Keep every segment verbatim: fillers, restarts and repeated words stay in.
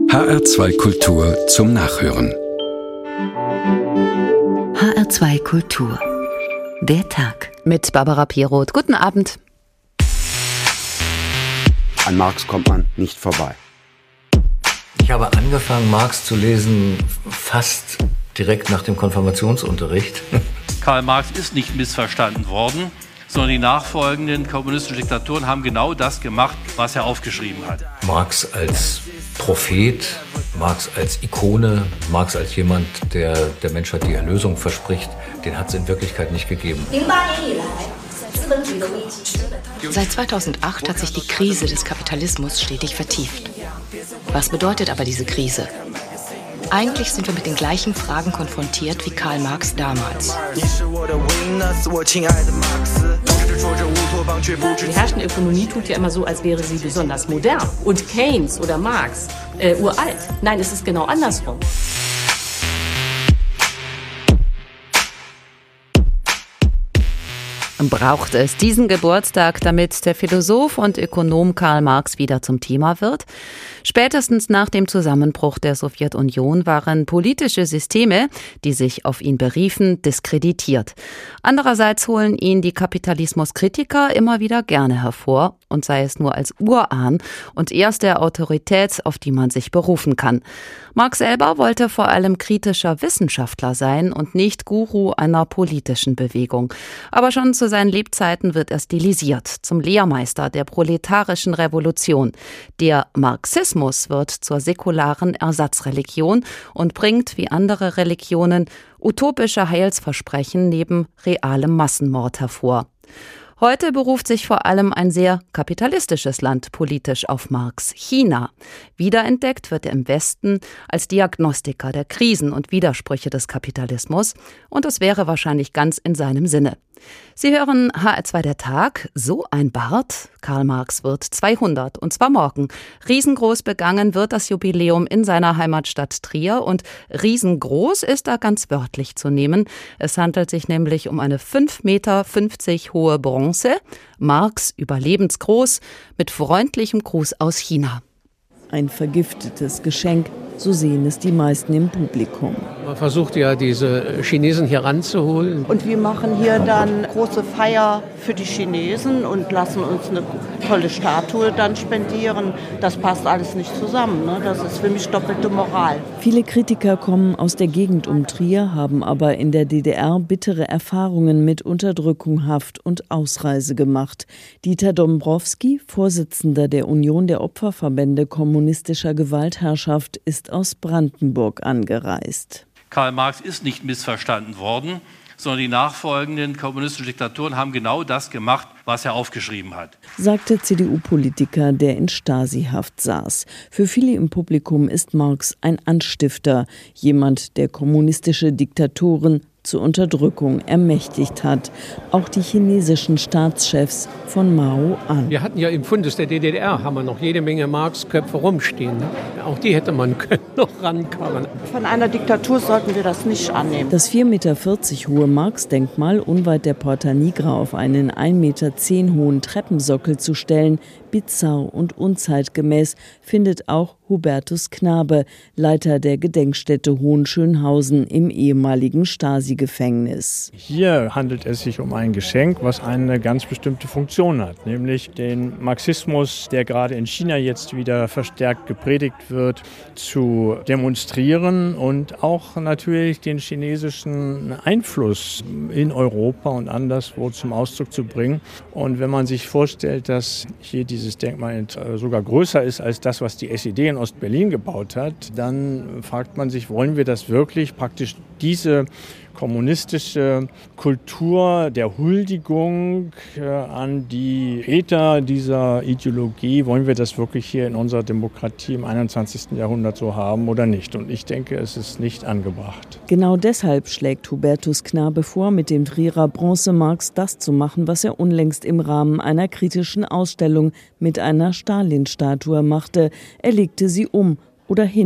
H R zwei Kultur zum Nachhören. H R zwei Kultur. Der Tag. Mit Barbara Piroth. Guten Abend. An Marx kommt man nicht vorbei. Ich habe angefangen, Marx zu lesen, fast direkt nach dem Konfirmationsunterricht. Karl Marx ist nicht missverstanden worden, sondern die nachfolgenden kommunistischen Diktatoren haben genau das gemacht, was er aufgeschrieben hat. Marx als Prophet, Marx als Ikone, Marx als jemand, der der Menschheit die Erlösung verspricht, den hat es in Wirklichkeit nicht gegeben. Seit zweitausendacht hat sich die Krise des Kapitalismus stetig vertieft. Was bedeutet aber diese Krise? Eigentlich sind wir mit den gleichen Fragen konfrontiert wie Karl Marx damals. Die herrschende Ökonomie tut ja immer so, als wäre sie besonders modern. Und Keynes oder Marx äh, uralt. Nein, es ist genau andersrum. Braucht es diesen Geburtstag, damit der Philosoph und Ökonom Karl Marx wieder zum Thema wird? Spätestens nach dem Zusammenbruch der Sowjetunion waren politische Systeme, die sich auf ihn beriefen, diskreditiert. Andererseits holen ihn die Kapitalismuskritiker immer wieder gerne hervor, und sei es nur als Urahn und erste Autorität, auf die man sich berufen kann. Marx selber wollte vor allem kritischer Wissenschaftler sein und nicht Guru einer politischen Bewegung. Aber schon zu seinen Lebzeiten wird er stilisiert zum Lehrmeister der proletarischen Revolution. Der Marxismus wird zur säkularen Ersatzreligion und bringt, wie andere Religionen, utopische Heilsversprechen neben realem Massenmord hervor. Heute beruft sich vor allem ein sehr kapitalistisches Land politisch auf Marx, China. Wiederentdeckt wird er im Westen als Diagnostiker der Krisen und Widersprüche des Kapitalismus, und es wäre wahrscheinlich ganz in seinem Sinne. Sie hören H R zwei der Tag, so ein Bart. Karl Marx wird zweihundert, und zwar morgen. Riesengroß begangen wird das Jubiläum in seiner Heimatstadt Trier, und riesengroß ist da ganz wörtlich zu nehmen. Es handelt sich nämlich um eine fünf Meter fünfzig hohe Bronze, Marx überlebensgroß, mit freundlichem Gruß aus China. Ein vergiftetes Geschenk, so sehen es die meisten im Publikum. Man versucht ja, diese Chinesen hier ranzuholen. Und wir machen hier dann große Feier für die Chinesen und lassen uns eine tolle Statue dann spendieren. Das passt alles nicht zusammen, ne? Das ist für mich doppelte Moral. Viele Kritiker kommen aus der Gegend um Trier, haben aber in der D D R bittere Erfahrungen mit Unterdrückung, Haft und Ausreise gemacht. Dieter Dombrowski, Vorsitzender der Union der Opferverbände kommunistischer Gewaltherrschaft, ist aus Brandenburg angereist. Karl Marx ist nicht missverstanden worden, sondern die nachfolgenden kommunistischen Diktatoren haben genau das gemacht, was er aufgeschrieben hat, sagte C D U-Politiker, der in Stasi-Haft saß. Für viele im Publikum ist Marx ein Anstifter, jemand, der kommunistische Diktatoren zur Unterdrückung ermächtigt hat. Auch die chinesischen Staatschefs von Mao an. Wir hatten ja im Fundus der D D R haben wir noch jede Menge Marx-Köpfe rumstehen. Auch die hätte man können noch rankarren. Von einer Diktatur sollten wir das nicht annehmen. Das vier Meter vierzig hohe Marx-Denkmal unweit der Porta Nigra auf einen ein Meter zehn hohen Treppensockel zu stellen, bizarr und unzeitgemäß, findet auch Hubertus Knabe, Leiter der Gedenkstätte Hohenschönhausen im ehemaligen Stasi-Gefängnis. Hier handelt es sich um ein Geschenk, was eine ganz bestimmte Funktion hat, nämlich den Marxismus, der gerade in China jetzt wieder verstärkt gepredigt wird, zu demonstrieren und auch natürlich den chinesischen Einfluss in Europa und anderswo zum Ausdruck zu bringen. Und wenn man sich vorstellt, dass hier dieses Denkmal sogar größer ist als das, was die S E D in Ostberlin gebaut hat, dann fragt man sich, wollen wir das wirklich praktisch diese kommunistische Kultur der Huldigung äh, an die Väter dieser Ideologie, wollen wir das wirklich hier in unserer Demokratie im einundzwanzigsten Jahrhundert so haben oder nicht? Und ich denke, es ist nicht angebracht. Genau deshalb schlägt Hubertus Knabe vor, mit dem Trierer Bronze Marx das zu machen, was er unlängst im Rahmen einer kritischen Ausstellung mit einer Stalin-Statue machte. Er legte sie um oder hin.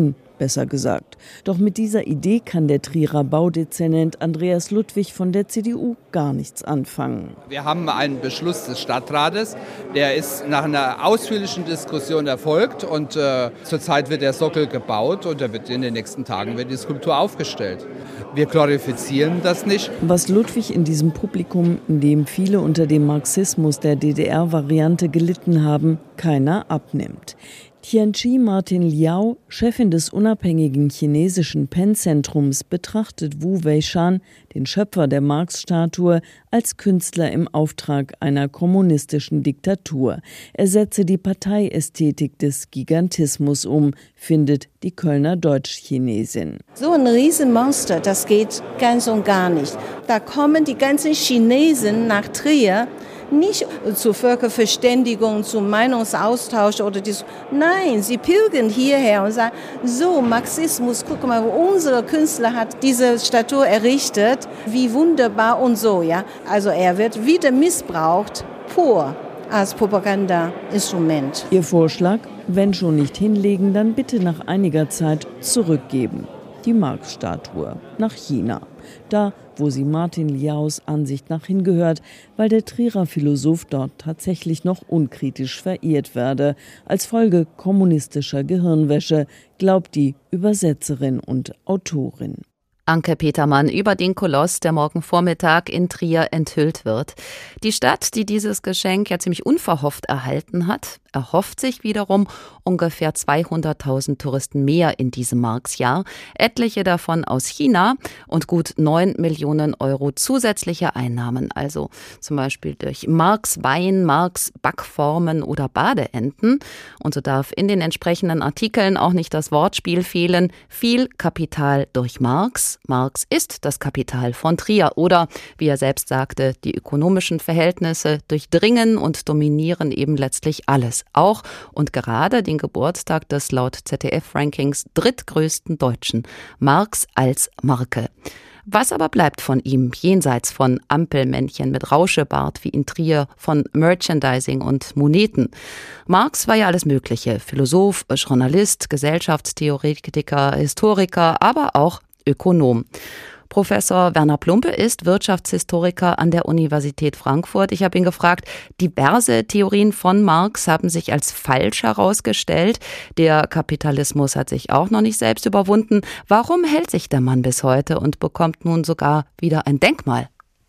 besser gesagt. Doch mit dieser Idee kann der Trierer Baudezernent Andreas Ludwig von der C D U gar nichts anfangen. Wir haben einen Beschluss des Stadtrates, der ist nach einer ausführlichen Diskussion erfolgt und äh, zurzeit wird der Sockel gebaut und da wird in den nächsten Tagen wird die Skulptur aufgestellt. Wir glorifizieren das nicht. Was Ludwig in diesem Publikum, in dem viele unter dem Marxismus der D D R-Variante gelitten haben, keiner abnimmt. Tianqi Martin Liao, Chefin des unabhängigen chinesischen Pen-Zentrums, betrachtet Wu Weishan, den Schöpfer der Marx-Statue, als Künstler im Auftrag einer kommunistischen Diktatur. Er setze die Parteiästhetik des Gigantismus um, findet die Kölner Deutsch-Chinesin. So ein Riesenmonster, das geht ganz und gar nicht. Da kommen die ganzen Chinesen nach Trier, nicht zur Völkerverständigung, zum Meinungsaustausch oder dies. Nein, sie pilgern hierher und sagen, so Marxismus, guck mal, unser Künstler hat diese Statue errichtet, wie wunderbar und so, ja. Also er wird wieder missbraucht, pur als Propagandainstrument. Ihr Vorschlag, wenn schon nicht hinlegen, dann bitte nach einiger Zeit zurückgeben. Die Marx-Statue nach China. Da, wo sie Martin Liaos Ansicht nach hingehört, weil der Trierer Philosoph dort tatsächlich noch unkritisch verehrt werde, als Folge kommunistischer Gehirnwäsche, glaubt die Übersetzerin und Autorin. Anke Petermann über den Koloss, der morgen Vormittag in Trier enthüllt wird. Die Stadt, die dieses Geschenk ja ziemlich unverhofft erhalten hat, erhofft sich wiederum ungefähr zweihunderttausend Touristen mehr in diesem Marx-Jahr, etliche davon aus China und gut neun Millionen Euro zusätzliche Einnahmen, also zum Beispiel durch Marx-Wein, Marx-Backformen oder Badeenten. Und so darf in den entsprechenden Artikeln auch nicht das Wortspiel fehlen, viel Kapital durch Marx. Marx ist das Kapital von Trier oder, wie er selbst sagte, die ökonomischen Verhältnisse durchdringen und dominieren eben letztlich alles. Auch und gerade den Geburtstag des laut Z D F-Rankings drittgrößten Deutschen, Marx als Marke. Was aber bleibt von ihm, jenseits von Ampelmännchen mit Rauschebart wie in Trier, von Merchandising und Moneten? Marx war ja alles Mögliche, Philosoph, Journalist, Gesellschaftstheoretiker, Historiker, aber auch Ökonom. Professor Werner Plumpe ist Wirtschaftshistoriker an der Universität Frankfurt. Ich habe ihn gefragt, diverse Theorien von Marx haben sich als falsch herausgestellt. Der Kapitalismus hat sich auch noch nicht selbst überwunden. Warum hält sich der Mann bis heute und bekommt nun sogar wieder ein Denkmal?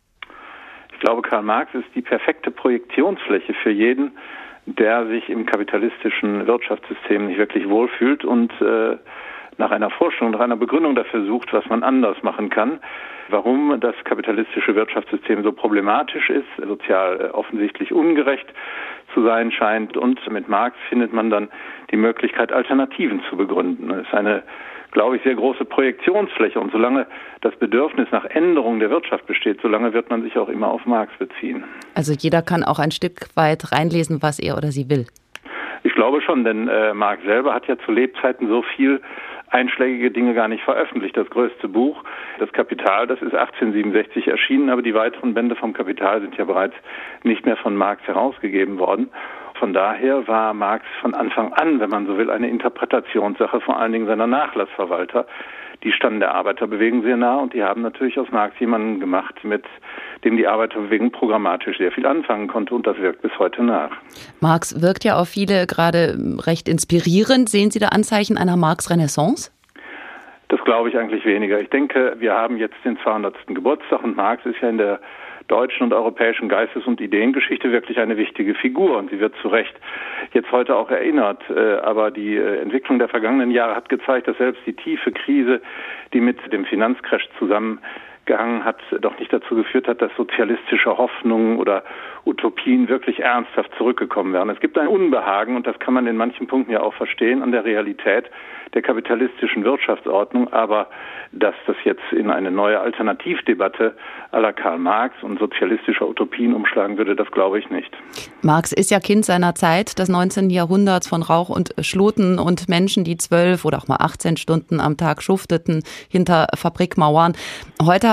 Ich glaube, Karl Marx ist die perfekte Projektionsfläche für jeden, der sich im kapitalistischen Wirtschaftssystem nicht wirklich wohlfühlt und äh, nach einer Forschung, nach einer Begründung dafür sucht, was man anders machen kann, warum das kapitalistische Wirtschaftssystem so problematisch ist, sozial offensichtlich ungerecht zu sein scheint. Und mit Marx findet man dann die Möglichkeit, Alternativen zu begründen. Das ist eine, glaube ich, sehr große Projektionsfläche. Und solange das Bedürfnis nach Änderung der Wirtschaft besteht, solange wird man sich auch immer auf Marx beziehen. Also jeder kann auch ein Stück weit reinlesen, was er oder sie will. Ich glaube schon, denn äh, Marx selber hat ja zu Lebzeiten so viel einschlägige Dinge gar nicht veröffentlicht. Das größte Buch, das Kapital, das ist achtzehnhundertsiebenundsechzig erschienen, aber die weiteren Bände vom Kapital sind ja bereits nicht mehr von Marx herausgegeben worden. Von daher war Marx von Anfang an, wenn man so will, eine Interpretationssache, vor allen Dingen seiner Nachlassverwalter. Die standen der Arbeiterbewegung sehr nah und die haben natürlich aus Marx jemanden gemacht, mit dem die Arbeiterbewegung programmatisch sehr viel anfangen konnte und das wirkt bis heute nach. Marx wirkt ja auf viele gerade recht inspirierend. Sehen Sie da Anzeichen einer Marx-Renaissance? Das glaube ich eigentlich weniger. Ich denke, wir haben jetzt den zweihundertsten Geburtstag und Marx ist ja in der deutschen und europäischen Geistes- und Ideengeschichte wirklich eine wichtige Figur und sie wird zu Recht jetzt heute auch erinnert. Aber die Entwicklung der vergangenen Jahre hat gezeigt, dass selbst die tiefe Krise, die mit dem Finanzcrash zusammengehangen hat, doch nicht dazu geführt hat, dass sozialistische Hoffnungen oder Utopien wirklich ernsthaft zurückgekommen wären. Es gibt ein Unbehagen, und das kann man in manchen Punkten ja auch verstehen, an der Realität der kapitalistischen Wirtschaftsordnung, aber dass das jetzt in eine neue Alternativdebatte à la Karl Marx und sozialistischer Utopien umschlagen würde, das glaube ich nicht. Marx ist ja Kind seiner Zeit, des neunzehnten Jahrhunderts, von Rauch und Schloten und Menschen, die zwölf oder auch mal achtzehn Stunden am Tag schufteten hinter Fabrikmauern. Heute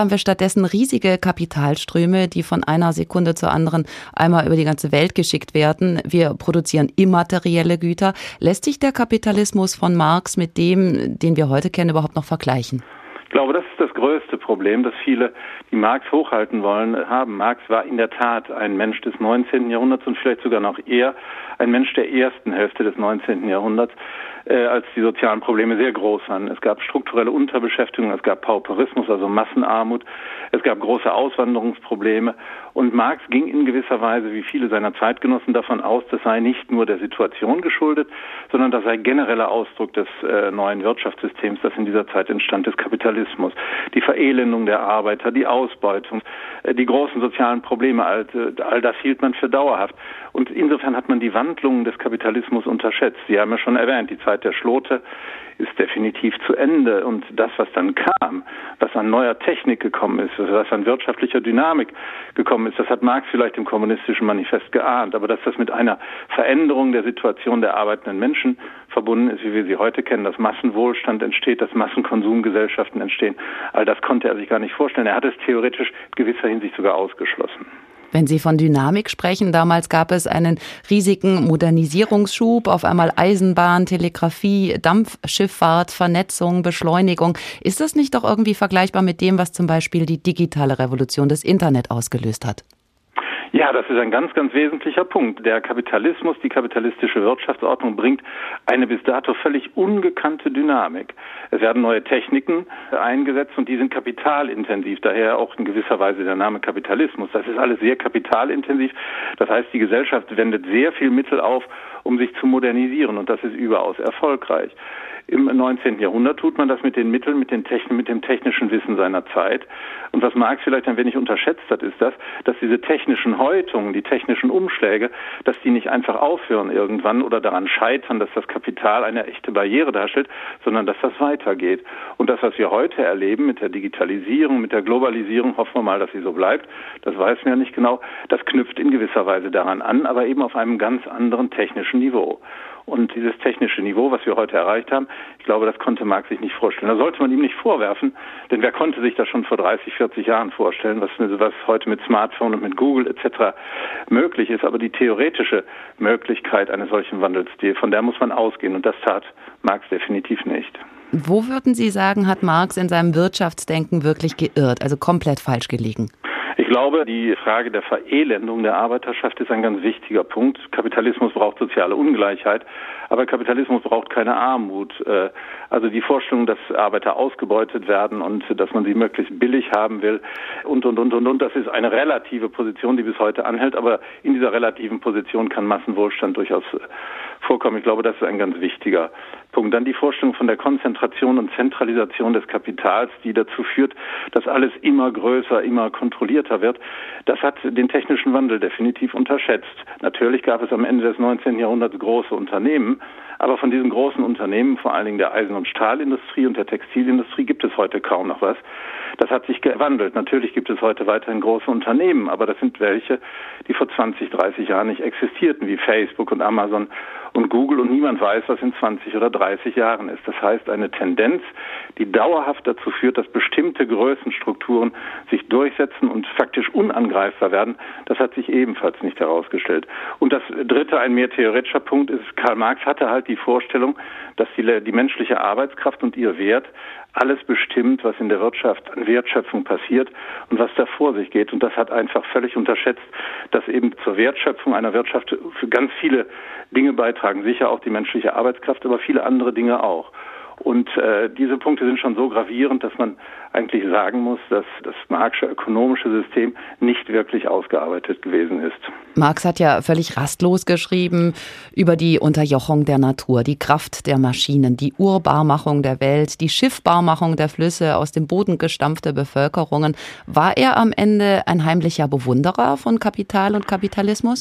haben wir stattdessen riesige Kapitalströme, die von einer Sekunde zur anderen einmal über die ganze Welt geschickt werden. Wir produzieren immaterielle Güter. Lässt sich der Kapitalismus von Marx mit dem, den wir heute kennen, überhaupt noch vergleichen? Ich glaube, das ist das größte Problem, das viele, die Marx hochhalten wollen, haben. Marx war in der Tat ein Mensch des neunzehnten Jahrhunderts und vielleicht sogar noch eher ein Mensch der ersten Hälfte des neunzehnten Jahrhunderts, äh, als die sozialen Probleme sehr groß waren. Es gab strukturelle Unterbeschäftigung, es gab Pauperismus, also Massenarmut, es gab große Auswanderungsprobleme und Marx ging in gewisser Weise, wie viele seiner Zeitgenossen, davon aus, das sei nicht nur der Situation geschuldet, sondern das sei genereller Ausdruck des äh, neuen Wirtschaftssystems, das in dieser Zeit entstand, des Kapitalismus. Die Verelendung der Arbeiter, die Ausbeutung, äh, die großen sozialen Probleme, all, all das hielt man für dauerhaft. Und insofern hat man die Wandlungen des Kapitalismus unterschätzt. Sie haben ja schon erwähnt, die Zeit der Schlote ist definitiv zu Ende. Und das, was dann kam, was an neuer Technik gekommen ist, was an wirtschaftlicher Dynamik gekommen ist, das hat Marx vielleicht im kommunistischen Manifest geahnt. Aber dass das mit einer Veränderung der Situation der arbeitenden Menschen verbunden ist, wie wir sie heute kennen, dass Massenwohlstand entsteht, dass Massenkonsumgesellschaften entstehen, all das konnte er sich gar nicht vorstellen. Er hat es theoretisch in gewisser Hinsicht sogar ausgeschlossen. Wenn Sie von Dynamik sprechen, damals gab es einen riesigen Modernisierungsschub, auf einmal Eisenbahn, Telegrafie, Dampfschifffahrt, Vernetzung, Beschleunigung. Ist das nicht doch irgendwie vergleichbar mit dem, was zum Beispiel die digitale Revolution des Internet ausgelöst hat? Ja, das ist ein ganz, ganz wesentlicher Punkt. Der Kapitalismus, die kapitalistische Wirtschaftsordnung bringt eine bis dato völlig ungekannte Dynamik. Es werden neue Techniken eingesetzt und die sind kapitalintensiv, daher auch in gewisser Weise der Name Kapitalismus. Das ist alles sehr kapitalintensiv. Das heißt, die Gesellschaft wendet sehr viel Mittel auf, um sich zu modernisieren und das ist überaus erfolgreich. Im neunzehnten Jahrhundert tut man das mit den Mitteln, mit den Techn- mit dem technischen Wissen seiner Zeit. Und was Marx vielleicht ein wenig unterschätzt hat, ist das, dass diese technischen Häutungen, die technischen Umschläge, dass die nicht einfach aufhören irgendwann oder daran scheitern, dass das Kapital eine echte Barriere darstellt, sondern dass das weitergeht. Und das, was wir heute erleben mit der Digitalisierung, mit der Globalisierung, hoffen wir mal, dass sie so bleibt, das weiß man ja nicht genau, das knüpft in gewisser Weise daran an, aber eben auf einem ganz anderen technischen Niveau. Und dieses technische Niveau, was wir heute erreicht haben, ich glaube, das konnte Marx sich nicht vorstellen. Da sollte man ihm nicht vorwerfen, denn wer konnte sich das schon vor dreißig, vierzig Jahren vorstellen, was, was heute mit Smartphone und mit Google et cetera möglich ist. Aber die theoretische Möglichkeit eines solchen Wandels, die, von der muss man ausgehen. Und das tat Marx definitiv nicht. Wo würden Sie sagen, hat Marx in seinem Wirtschaftsdenken wirklich geirrt, also komplett falsch gelegen? Ich glaube, die Frage der Verelendung der Arbeiterschaft ist ein ganz wichtiger Punkt. Kapitalismus braucht soziale Ungleichheit, aber Kapitalismus braucht keine Armut. Also die Vorstellung, dass Arbeiter ausgebeutet werden und dass man sie möglichst billig haben will und, und, und, und, und, das ist eine relative Position, die bis heute anhält, aber in dieser relativen Position kann Massenwohlstand durchaus vorkommen. Ich glaube, das ist ein ganz wichtiger Punkt. Dann die Vorstellung von der Konzentration und Zentralisation des Kapitals, die dazu führt, dass alles immer größer, immer kontrollierter wird. Das hat den technischen Wandel definitiv unterschätzt. Natürlich gab es am Ende des neunzehnten Jahrhunderts große Unternehmen, aber von diesen großen Unternehmen, vor allen Dingen der Eisen- und Stahlindustrie und der Textilindustrie, gibt es heute kaum noch was. Das hat sich gewandelt. Natürlich gibt es heute weiterhin große Unternehmen, aber das sind welche, die vor zwanzig, dreißig Jahren nicht existierten, wie Facebook und Amazon und Google, und niemand weiß, was in zwanzig oder dreißig Jahren ist. Das heißt, eine Tendenz, die dauerhaft dazu führt, dass bestimmte Größenstrukturen sich durchsetzen und faktisch unangreifbar werden, das hat sich ebenfalls nicht herausgestellt. Und das dritte, ein mehr theoretischer Punkt ist, Karl Marx hatte halt die Vorstellung, dass die, die menschliche Arbeitskraft und ihr Wert alles bestimmt, was in der Wirtschaft an Wertschöpfung passiert und was da vor sich geht. Und das hat einfach völlig unterschätzt, dass eben zur Wertschöpfung einer Wirtschaft für ganz viele Dinge beitragen. Sicher auch die menschliche Arbeitskraft, aber viele andere Dinge auch. Und äh, diese Punkte sind schon so gravierend, dass man eigentlich sagen muss, dass das Marxische ökonomische System nicht wirklich ausgearbeitet gewesen ist. Marx hat ja völlig rastlos geschrieben über die Unterjochung der Natur, die Kraft der Maschinen, die Urbarmachung der Welt, die Schiffbarmachung der Flüsse, aus dem Boden gestampfte Bevölkerungen. War er am Ende ein heimlicher Bewunderer von Kapital und Kapitalismus?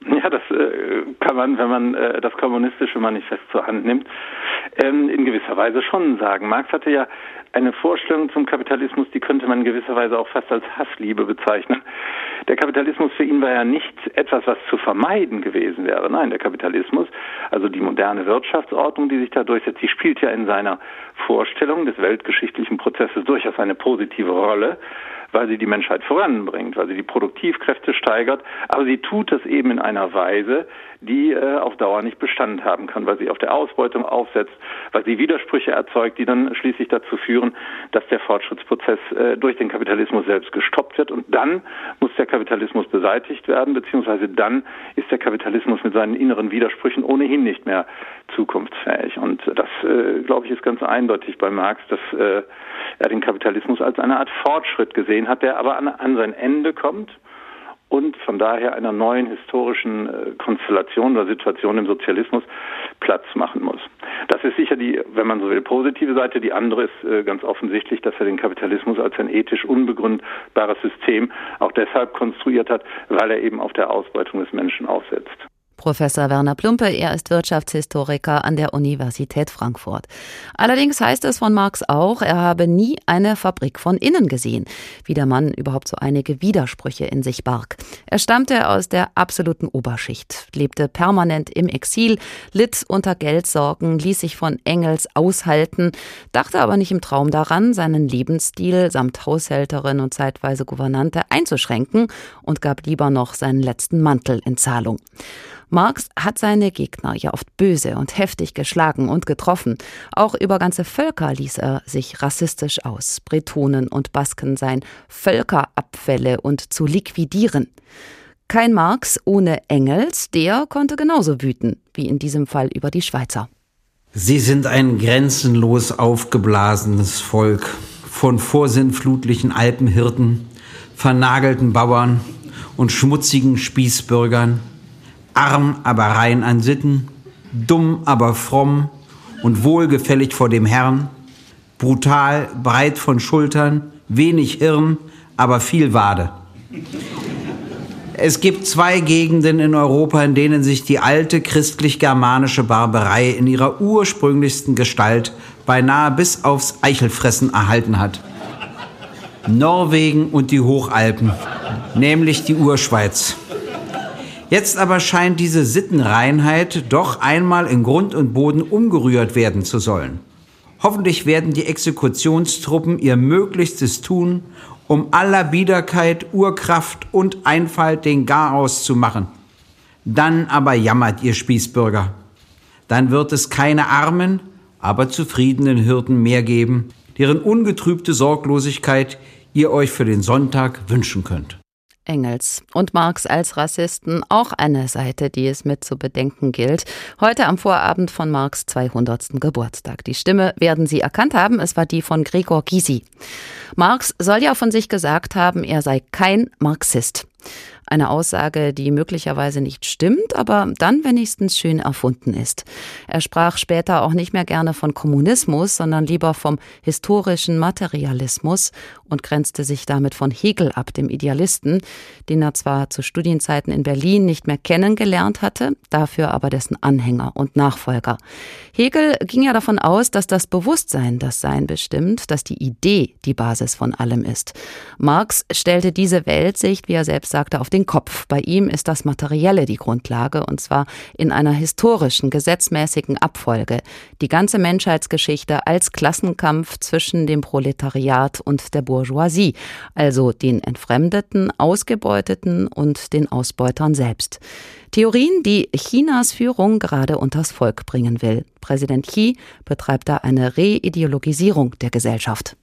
Ja, das äh, kann man, wenn man äh, das kommunistische Manifest zur Hand nimmt, ähm, in gewisser Weise schon sagen. Marx hatte ja eine Vorstellung zum Kapitalismus, die könnte man in gewisser Weise auch fast als Hassliebe bezeichnen. Der Kapitalismus für ihn war ja nicht etwas, was zu vermeiden gewesen wäre. Nein, der Kapitalismus, also die moderne Wirtschaftsordnung, die sich da durchsetzt, die spielt ja in seiner Vorstellung des weltgeschichtlichen Prozesses durchaus eine positive Rolle, weil sie die Menschheit voranbringt, weil sie die Produktivkräfte steigert, aber sie tut es eben in einer Weise, die äh, auf Dauer nicht Bestand haben kann, weil sie auf der Ausbeutung aufsetzt, weil sie Widersprüche erzeugt, die dann schließlich dazu führen, dass der Fortschrittsprozess äh, durch den Kapitalismus selbst gestoppt wird, und dann muss der Kapitalismus beseitigt werden, beziehungsweise dann ist der Kapitalismus mit seinen inneren Widersprüchen ohnehin nicht mehr zukunftsfähig. Und das, äh, glaube ich, ist ganz eindeutig bei Marx, dass äh, er den Kapitalismus als eine Art Fortschritt gesehen hat, der aber an, an sein Ende kommt und von daher einer neuen historischen äh, Konstellation oder Situation im Sozialismus Platz machen muss. Das ist sicher die, wenn man so will, positive Seite. Die andere ist äh, ganz offensichtlich, dass er den Kapitalismus als ein ethisch unbegründbares System auch deshalb konstruiert hat, weil er eben auf der Ausbeutung des Menschen aufsetzt. Professor Werner Plumpe, er ist Wirtschaftshistoriker an der Universität Frankfurt. Allerdings heißt es von Marx auch, er habe nie eine Fabrik von innen gesehen, wie der Mann überhaupt so einige Widersprüche in sich barg. Er stammte aus der absoluten Oberschicht, lebte permanent im Exil, litt unter Geldsorgen, ließ sich von Engels aushalten, dachte aber nicht im Traum daran, seinen Lebensstil samt Haushälterin und zeitweise Gouvernante einzuschränken und gab lieber noch seinen letzten Mantel in Zahlung. Marx hat seine Gegner ja oft böse und heftig geschlagen und getroffen. Auch über ganze Völker ließ er sich rassistisch aus. Bretonen und Basken seien Völkerabfälle und zu liquidieren. Kein Marx ohne Engels, der konnte genauso wüten, wie in diesem Fall über die Schweizer. Sie sind ein grenzenlos aufgeblasenes Volk von vorsinnflutlichen Alpenhirten, vernagelten Bauern und schmutzigen Spießbürgern, arm, aber rein an Sitten, dumm, aber fromm und wohlgefällig vor dem Herrn, brutal, breit von Schultern, wenig Hirn, aber viel Wade. Es gibt zwei Gegenden in Europa, in denen sich die alte christlich-germanische Barbarei in ihrer ursprünglichsten Gestalt beinahe bis aufs Eichelfressen erhalten hat. Norwegen und die Hochalpen, nämlich die Urschweiz. Jetzt aber scheint diese Sittenreinheit doch einmal in Grund und Boden umgerührt werden zu sollen. Hoffentlich werden die Exekutionstruppen ihr Möglichstes tun, um aller Biederkeit, Urkraft und Einfalt den Garaus zu machen. Dann aber jammert ihr Spießbürger. Dann wird es keine armen, aber zufriedenen Hirten mehr geben, deren ungetrübte Sorglosigkeit ihr euch für den Sonntag wünschen könnt. Engels und Marx als Rassisten, auch eine Seite, die es mit zu bedenken gilt. Heute am Vorabend von Marx' zweihundertsten Geburtstag. Die Stimme werden Sie erkannt haben, es war die von Gregor Gysi. Marx soll ja von sich gesagt haben, er sei kein Marxist. Eine Aussage, die möglicherweise nicht stimmt, aber dann wenigstens schön erfunden ist. Er sprach später auch nicht mehr gerne von Kommunismus, sondern lieber vom historischen Materialismus und grenzte sich damit von Hegel ab, dem Idealisten, den er zwar zu Studienzeiten in Berlin nicht mehr kennengelernt hatte, dafür aber dessen Anhänger und Nachfolger. Hegel ging ja davon aus, dass das Bewusstsein das Sein bestimmt, dass die Idee die Basis von allem ist. Marx stellte diese Weltsicht, wie er selbst sagte, auf den Kopf. Bei ihm ist das Materielle die Grundlage, und zwar in einer historischen, gesetzmäßigen Abfolge. Die ganze Menschheitsgeschichte als Klassenkampf zwischen dem Proletariat und der Bourgeoisie, also den Entfremdeten, Ausgebeuteten und den Ausbeutern selbst. Theorien, die Chinas Führung gerade unters Volk bringen will. Präsident Xi betreibt da eine Reideologisierung der Gesellschaft.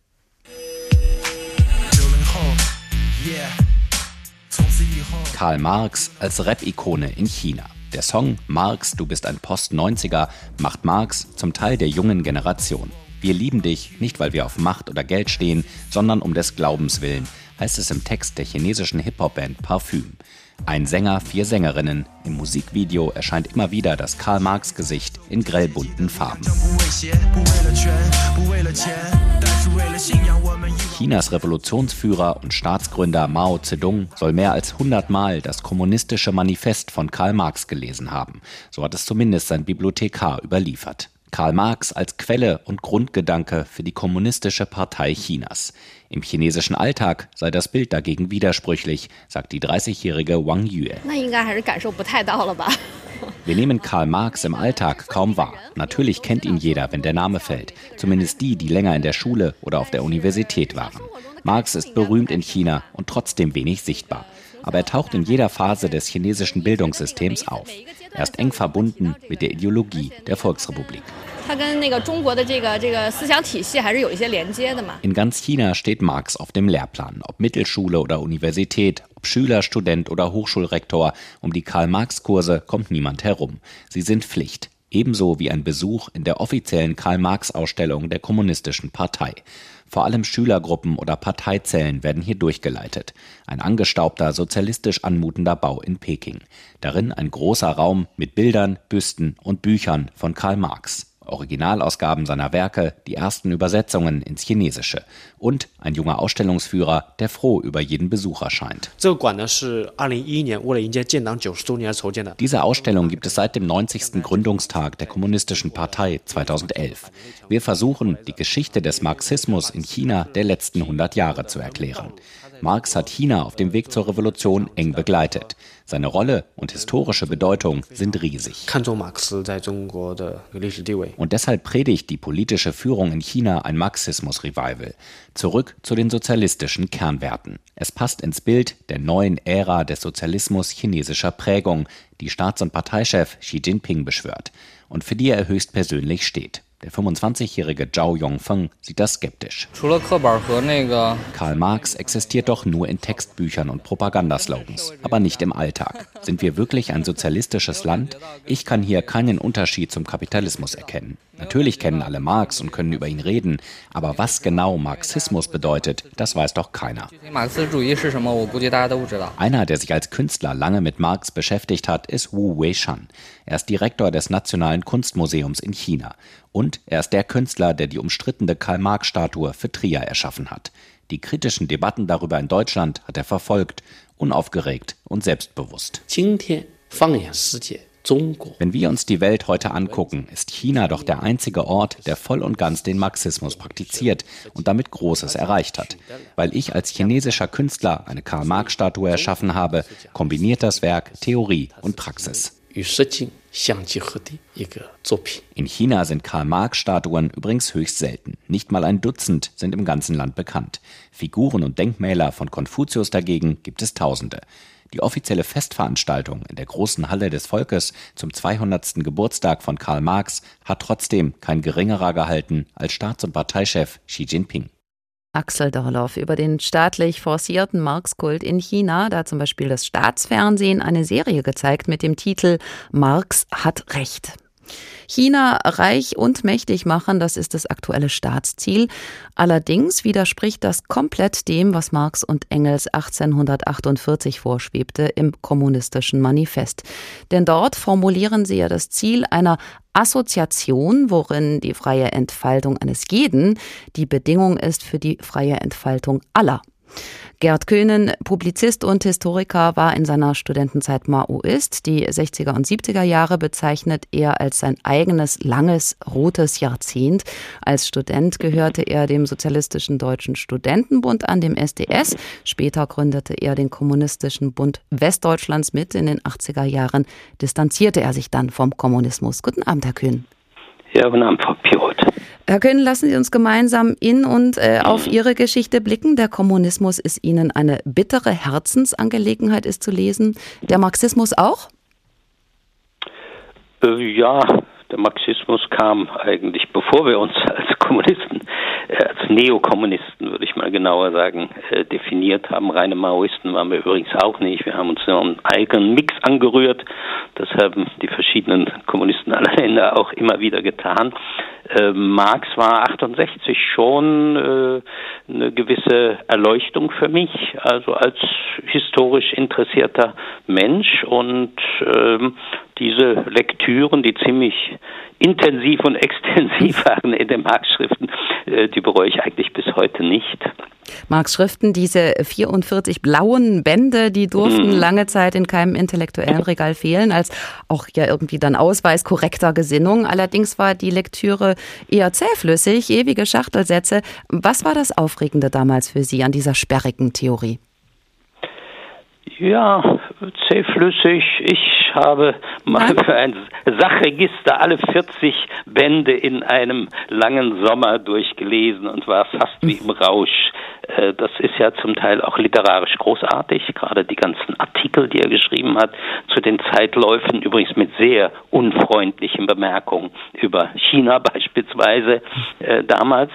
Karl Marx als Rap-Ikone in China. Der Song »Marx, du bist ein Post-neunziger« macht Marx zum Teil der jungen Generation. Wir lieben dich, nicht weil wir auf Macht oder Geld stehen, sondern um des Glaubens willen, heißt es im Text der chinesischen Hip-Hop-Band Parfüm. Ein Sänger, vier Sängerinnen. Im Musikvideo erscheint immer wieder das Karl-Marx-Gesicht in grellbunten Farben. Chinas Revolutionsführer und Staatsgründer Mao Zedong soll mehr als hundert Mal das kommunistische Manifest von Karl Marx gelesen haben. So hat es zumindest sein Bibliothekar überliefert. Karl Marx als Quelle und Grundgedanke für die Kommunistische Partei Chinas. Im chinesischen Alltag sei das Bild dagegen widersprüchlich, sagt die dreißigjährige Wang Yue. Wir nehmen Karl Marx im Alltag kaum wahr. Natürlich kennt ihn jeder, wenn der Name fällt. Zumindest die, die länger in der Schule oder auf der Universität waren. Marx ist berühmt in China und trotzdem wenig sichtbar. Aber er taucht in jeder Phase des chinesischen Bildungssystems auf. Er ist eng verbunden mit der Ideologie der Volksrepublik. In ganz China steht Marx auf dem Lehrplan, ob Mittelschule oder Universität, ob Schüler, Student oder Hochschulrektor. Um die Karl-Marx-Kurse kommt niemand herum. Sie sind Pflicht, ebenso wie ein Besuch in der offiziellen Karl-Marx-Ausstellung der Kommunistischen Partei. Vor allem Schülergruppen oder Parteizellen werden hier durchgeleitet. Ein angestaubter, sozialistisch anmutender Bau in Peking. Darin ein großer Raum mit Bildern, Büsten und Büchern von Karl Marx. Originalausgaben seiner Werke, die ersten Übersetzungen ins Chinesische. Und ein junger Ausstellungsführer, der froh über jeden Besucher scheint. Diese Ausstellung gibt es seit dem neunzigsten Gründungstag der Kommunistischen Partei zweitausendelf. Wir versuchen, die Geschichte des Marxismus in China der letzten hundert Jahre zu erklären. Marx hat China auf dem Weg zur Revolution eng begleitet. Seine Rolle und historische Bedeutung sind riesig. Und deshalb predigt die politische Führung in China ein Marxismus-Revival. Zurück zu den sozialistischen Kernwerten. Es passt ins Bild der neuen Ära des Sozialismus chinesischer Prägung, die Staats- und Parteichef Xi Jinping beschwört und für die er höchstpersönlich steht. Der fünfundzwanzigjährige Zhao Yongfeng sieht das skeptisch. Karl Marx existiert doch nur in Textbüchern und Propagandaslogans, aber nicht im Alltag. Sind wir wirklich ein sozialistisches Land? Ich kann hier keinen Unterschied zum Kapitalismus erkennen. Natürlich kennen alle Marx und können über ihn reden, aber was genau Marxismus bedeutet, das weiß doch keiner. Einer, der sich als Künstler lange mit Marx beschäftigt hat, ist Wu Weishan. Er ist Direktor des Nationalen Kunstmuseums in China. Und er ist der Künstler, der die umstrittene Karl-Marx-Statue für Trier erschaffen hat. Die kritischen Debatten darüber in Deutschland hat er verfolgt, unaufgeregt und selbstbewusst. Wenn wir uns die Welt heute angucken, ist China doch der einzige Ort, der voll und ganz den Marxismus praktiziert und damit Großes erreicht hat. Weil ich als chinesischer Künstler eine Karl-Marx-Statue erschaffen habe, kombiniert das Werk Theorie und Praxis. In China sind Karl-Marx-Statuen übrigens höchst selten. Nicht mal ein Dutzend sind im ganzen Land bekannt. Figuren und Denkmäler von Konfuzius dagegen gibt es Tausende. Die offizielle Festveranstaltung in der großen Halle des Volkes zum zweihundertsten Geburtstag von Karl Marx hat trotzdem kein geringerer gehalten als Staats- und Parteichef Xi Jinping. Axel Dorloff über den staatlich forcierten Marx-Kult in China, da zum Beispiel das Staatsfernsehen eine Serie gezeigt mit dem Titel Marx hat Recht. China reich und mächtig machen, das ist das aktuelle Staatsziel. Allerdings widerspricht das komplett dem, was Marx und Engels achtzehnhundertachtundvierzig vorschwebte im Kommunistischen Manifest. Denn dort formulieren sie ja das Ziel einer Assoziation, worin die freie Entfaltung eines jeden die Bedingung ist für die freie Entfaltung aller. Gerd Köhnen, Publizist und Historiker, war in seiner Studentenzeit Maoist. Die sechziger und siebziger Jahre bezeichnet er als sein eigenes langes rotes Jahrzehnt. Als Student gehörte er dem Sozialistischen Deutschen Studentenbund an, dem S D S. Später gründete er den Kommunistischen Bund Westdeutschlands mit. In den achtziger Jahren distanzierte er sich dann vom Kommunismus. Guten Abend, Herr Köhnen. Ja, guten Abend, Frau Pirot. Herr Köhnen, lassen Sie uns gemeinsam in und äh, auf Ihre Geschichte blicken. Der Kommunismus ist Ihnen eine bittere Herzensangelegenheit, ist zu lesen. Der Marxismus auch? Äh, ja, der Marxismus kam eigentlich, bevor wir uns als Kommunisten, äh, als Neokommunisten, würde ich mal genauer sagen, äh, definiert haben. Reine Maoisten waren wir übrigens auch nicht. Wir haben uns nur einen eigenen Mix angerührt. Das haben die verschiedenen Kommunisten aller Länder auch immer wieder getan. Äh, Marx war achtundsechzig schon äh, eine gewisse Erleuchtung für mich, also als historisch interessierter Mensch, und äh, diese Lektüren, die ziemlich intensiv und extensiv waren in den Marx-Schriften, äh, die bereue ich eigentlich bis heute nicht. Marx' Schriften, diese vierundvierzig blauen Bände, die durften mhm. lange Zeit in keinem intellektuellen Regal fehlen, als auch ja irgendwie dann Ausweis korrekter Gesinnung. Allerdings war die Lektüre eher zähflüssig, ewige Schachtelsätze. Was war das Aufregende damals für Sie an dieser sperrigen Theorie? Ja, zähflüssig. Ich habe mal für ein Sachregister alle vierzig Bände in einem langen Sommer durchgelesen und war fast wie im Rausch. Das ist ja zum Teil auch literarisch großartig, gerade die ganzen Artikel, die er geschrieben hat, zu den Zeitläufen, übrigens mit sehr unfreundlichen Bemerkungen über China beispielsweise äh, damals.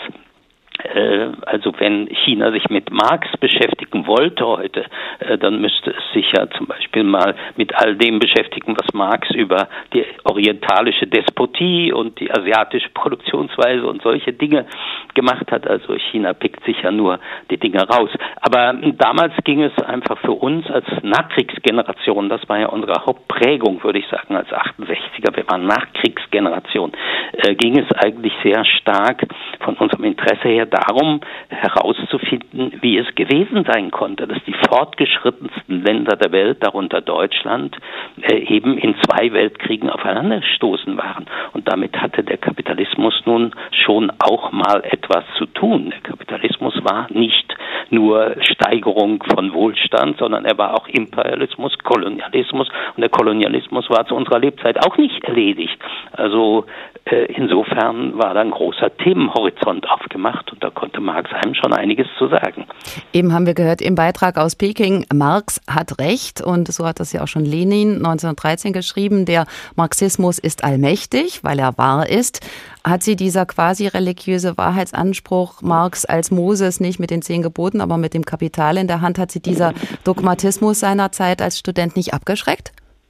Also wenn China sich mit Marx beschäftigen wollte heute, dann müsste es sich ja zum Beispiel mal mit all dem beschäftigen, was Marx über die orientalische Despotie und die asiatische Produktionsweise und solche Dinge gemacht hat. Also China pickt sich ja nur die Dinge raus. Aber damals ging es einfach für uns als Nachkriegsgeneration, das war ja unsere Hauptprägung, würde ich sagen, als achtundsechziger, wir waren Nachkriegsgeneration, äh, ging es eigentlich sehr stark von unserem Interesse her darum, herauszufinden, wie es gewesen sein konnte, dass die fortgeschrittensten Länder der Welt, darunter Deutschland, äh, eben in zwei Weltkriegen aufeinandergestoßen waren. Und damit hatte der Kapitalismus nun schon auch mal etwas zu tun. Der Kapitalismus war nicht nur Steigerung von Wohlstand, sondern er war auch Imperialismus, Kolonialismus. Und der Kolonialismus war zu unserer Lebzeit auch nicht erledigt. Also äh, insofern war da ein großer Themenhorizont aufgemacht und da konnte Marx einem schon einiges zu sagen. Eben haben wir gehört im Beitrag aus Peking, Marx hat recht und so hat das ja auch schon Lenin neunzehnhundertdreizehn geschrieben, der Marxismus ist allmächtig, weil er wahr ist. Hat Sie dieser quasi religiöse Wahrheitsanspruch Marx als Moses nicht mit den zehn Geboten, aber mit dem Kapital in der Hand, hat Sie dieser Dogmatismus seiner Zeit als Student nicht abgeschreckt?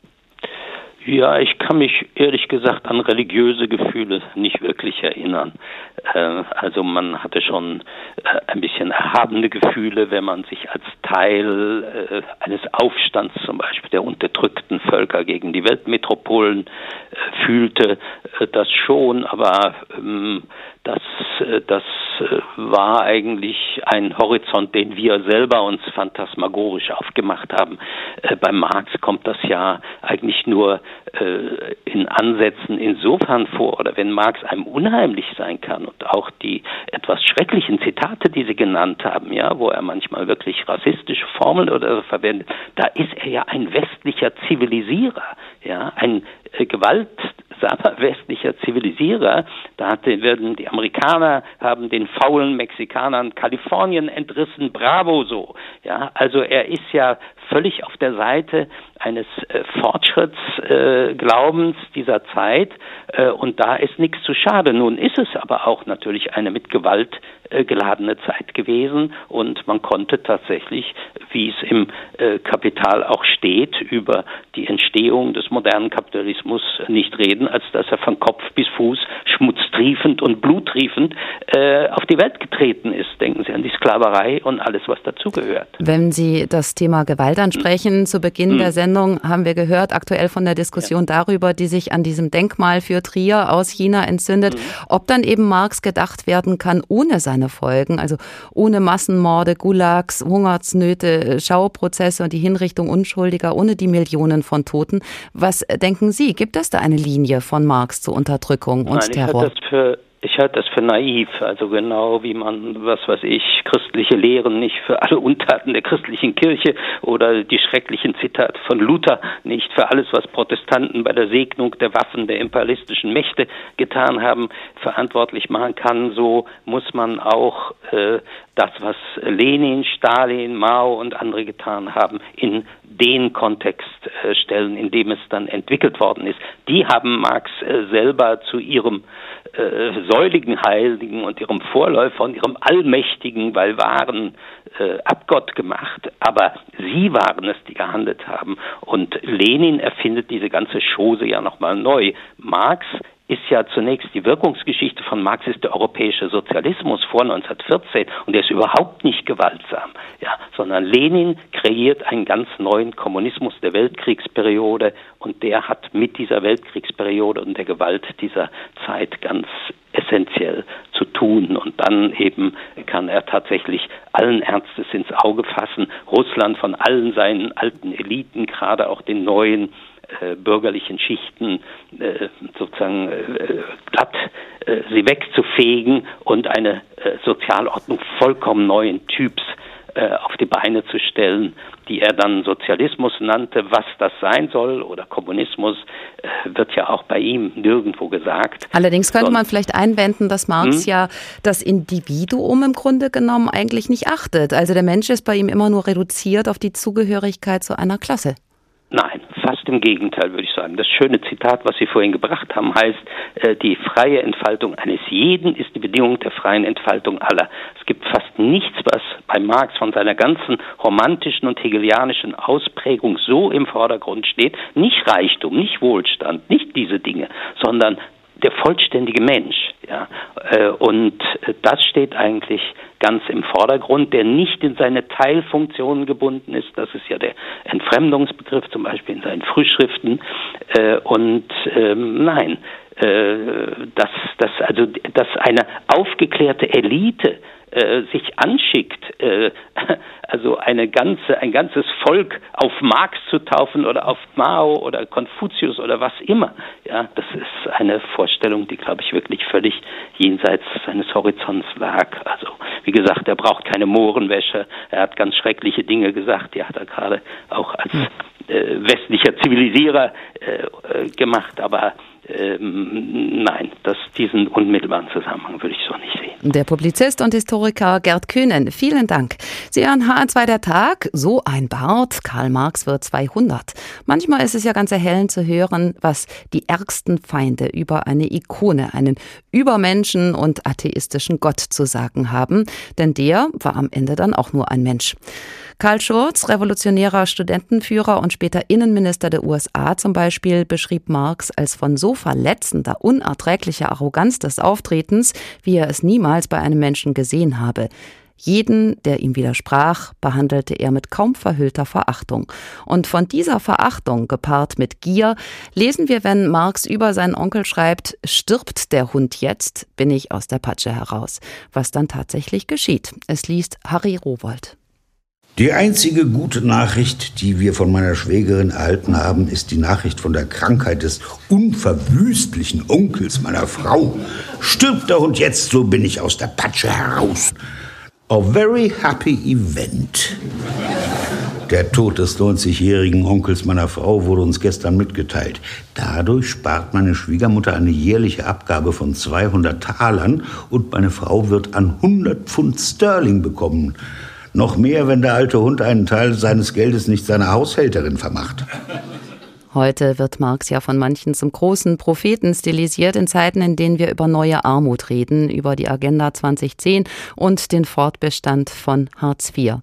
Ja, ich kann mich ehrlich gesagt an religiöse Gefühle nicht wirklich erinnern. Äh, also man hatte schon äh, ein bisschen erhabene Gefühle, wenn man sich als Teil äh, eines Aufstands zum Beispiel der unterdrückten Völker gegen die Weltmetropolen äh, fühlte. Äh, das schon, aber ähm, das, äh, das äh, war eigentlich ein Horizont, den wir selber uns phantasmagorisch aufgemacht haben. Äh, bei Marx kommt das ja eigentlich nur in Ansätzen insofern vor, oder wenn Marx einem unheimlich sein kann und auch die etwas schrecklichen Zitate, die Sie genannt haben, ja, wo er manchmal wirklich rassistische Formeln oder so verwendet, da ist er ja ein westlicher Zivilisierer, ja, ein äh, gewaltsamer westlicher Zivilisierer. Da hatte, werden die Amerikaner haben den faulen Mexikanern Kalifornien entrissen, bravo so, ja, also er ist ja völlig auf der Seite eines äh, Fortschrittsglaubens äh, dieser Zeit äh, und da ist nichts zu schade. Nun ist es aber auch natürlich eine mit Gewalt äh, geladene Zeit gewesen und man konnte tatsächlich, wie es im äh, Kapital auch steht, über die Entstehung des modernen Kapitalismus nicht reden, als dass er von Kopf bis Fuß schmutztriefend und bluttriefend äh, auf die Welt getreten ist. Denken Sie an die Sklaverei und alles, was dazugehört. Wenn Sie das Thema Gewalt ansprechen, zu Beginn hm. der Sendung haben wir gehört, aktuell von der Diskussion ja. darüber, die sich an diesem Denkmal für Trier aus China entzündet, hm. ob dann eben Marx gedacht werden kann ohne seine Folgen, also ohne Massenmorde, Gulags, Hungersnöte, Schauprozesse und die Hinrichtung Unschuldiger, ohne die Millionen von Toten. Was denken Sie, gibt es da eine Linie von Marx zur Unterdrückung und Nein, Terror? Ich halte das für Ich halte das für naiv, also genau wie man, was weiß ich, christliche Lehren nicht für alle Untaten der christlichen Kirche oder die schrecklichen Zitate von Luther nicht für alles, was Protestanten bei der Segnung der Waffen der imperialistischen Mächte getan haben, verantwortlich machen kann, so muss man auch äh, das, was Lenin, Stalin, Mao und andere getan haben, in den Kontext äh, stellen, in dem es dann entwickelt worden ist. Die haben Marx äh, selber zu ihrem äh, säuligen Heiligen und ihrem Vorläufer und ihrem allmächtigen, weil wahren äh, Abgott gemacht, aber sie waren es, die gehandelt haben. Und Lenin erfindet diese ganze Chose ja nochmal neu. Marx ist ja zunächst die Wirkungsgeschichte von Marx ist der europäische Sozialismus vor neunzehnhundertvierzehn und der ist überhaupt nicht gewaltsam, ja, sondern Lenin kreiert einen ganz neuen Kommunismus der Weltkriegsperiode und der hat mit dieser Weltkriegsperiode und der Gewalt dieser Zeit ganz essentiell zu tun. Und dann eben kann er tatsächlich allen Ernstes ins Auge fassen, Russland von allen seinen alten Eliten, gerade auch den neuen äh, bürgerlichen Schichten äh, sozusagen äh, glatt äh, sie wegzufegen und eine äh, Sozialordnung vollkommen neuen Typs auf die Beine zu stellen, die er dann Sozialismus nannte. Was das sein soll oder Kommunismus, wird ja auch bei ihm nirgendwo gesagt. Allerdings könnte Sonst, man vielleicht einwenden, dass Marx hm? ja das Individuum im Grunde genommen eigentlich nicht achtet. Also der Mensch ist bei ihm immer nur reduziert auf die Zugehörigkeit zu einer Klasse. Nein, fast im Gegenteil, würde ich sagen. Das schöne Zitat, was Sie vorhin gebracht haben, heißt, äh, die freie Entfaltung eines jeden ist die Bedingung der freien Entfaltung aller. Es gibt fast nichts, was bei Marx von seiner ganzen romantischen und hegelianischen Ausprägung so im Vordergrund steht. Nicht Reichtum, nicht Wohlstand, nicht diese Dinge, sondern der vollständige Mensch. Ja, äh, und das steht eigentlich ganz im Vordergrund, der nicht in seine Teilfunktionen gebunden ist. Das ist ja der Entfremdungsbegriff, zum Beispiel in seinen Frühschriften. Äh, und ähm, nein, äh, dass, dass, also, dass eine aufgeklärte Elite äh, sich anschickt, äh, also eine ganze, ein ganzes Volk auf Marx zu taufen oder auf Mao oder Konfuzius oder was immer. Ja, das ist eine Vorstellung, die, glaube ich, wirklich völlig jenseits seines Horizonts lag. Also, wie gesagt, er braucht keine Mohrenwäsche. Er hat ganz schreckliche Dinge gesagt. Die hat er gerade auch als äh, westlicher Zivilisierer äh, gemacht. Aber ähm, nein, das, diesen unmittelbaren Zusammenhang würde ich so nicht sehen. Der Publizist und Historiker Gerd Kühnen, vielen Dank. Sie hören H zwei der Tag, so ein Bart, Karl Marx wird zweihundert. Manchmal ist es ja ganz erhellend zu hören, was die ärgsten Feinde über eine Ikone, einen Übermenschen und atheistischen Gott zu sagen haben, denn der war am Ende dann auch nur ein Mensch. Karl Schurz, revolutionärer Studentenführer und später Innenminister der U S A zum Beispiel, beschrieb Marx als von so verletzender, unerträglicher Arroganz des Auftretens, wie er es niemals bei einem Menschen gesehen habe. Jeden, der ihm widersprach, behandelte er mit kaum verhüllter Verachtung. Und von dieser Verachtung, gepaart mit Gier, lesen wir, wenn Marx über seinen Onkel schreibt, stirbt der Hund jetzt, bin ich aus der Patsche heraus. Was dann tatsächlich geschieht. Es liest Harry Rowohlt. Die einzige gute Nachricht, die wir von meiner Schwägerin erhalten haben, ist die Nachricht von der Krankheit des unverwüstlichen Onkels meiner Frau. Stirbt der Hund jetzt, so bin ich aus der Patsche heraus. A very happy event. Der Tod des neunzigjährigen Onkels meiner Frau wurde uns gestern mitgeteilt. Dadurch spart meine Schwiegermutter eine jährliche Abgabe von zweihundert Talern und meine Frau wird an hundert Pfund Sterling bekommen. Noch mehr, wenn der alte Hund einen Teil seines Geldes nicht seiner Haushälterin vermacht. Heute wird Marx ja von manchen zum großen Propheten stilisiert, in Zeiten, in denen wir über neue Armut reden, über die Agenda zwanzig zehn und den Fortbestand von Hartz vier.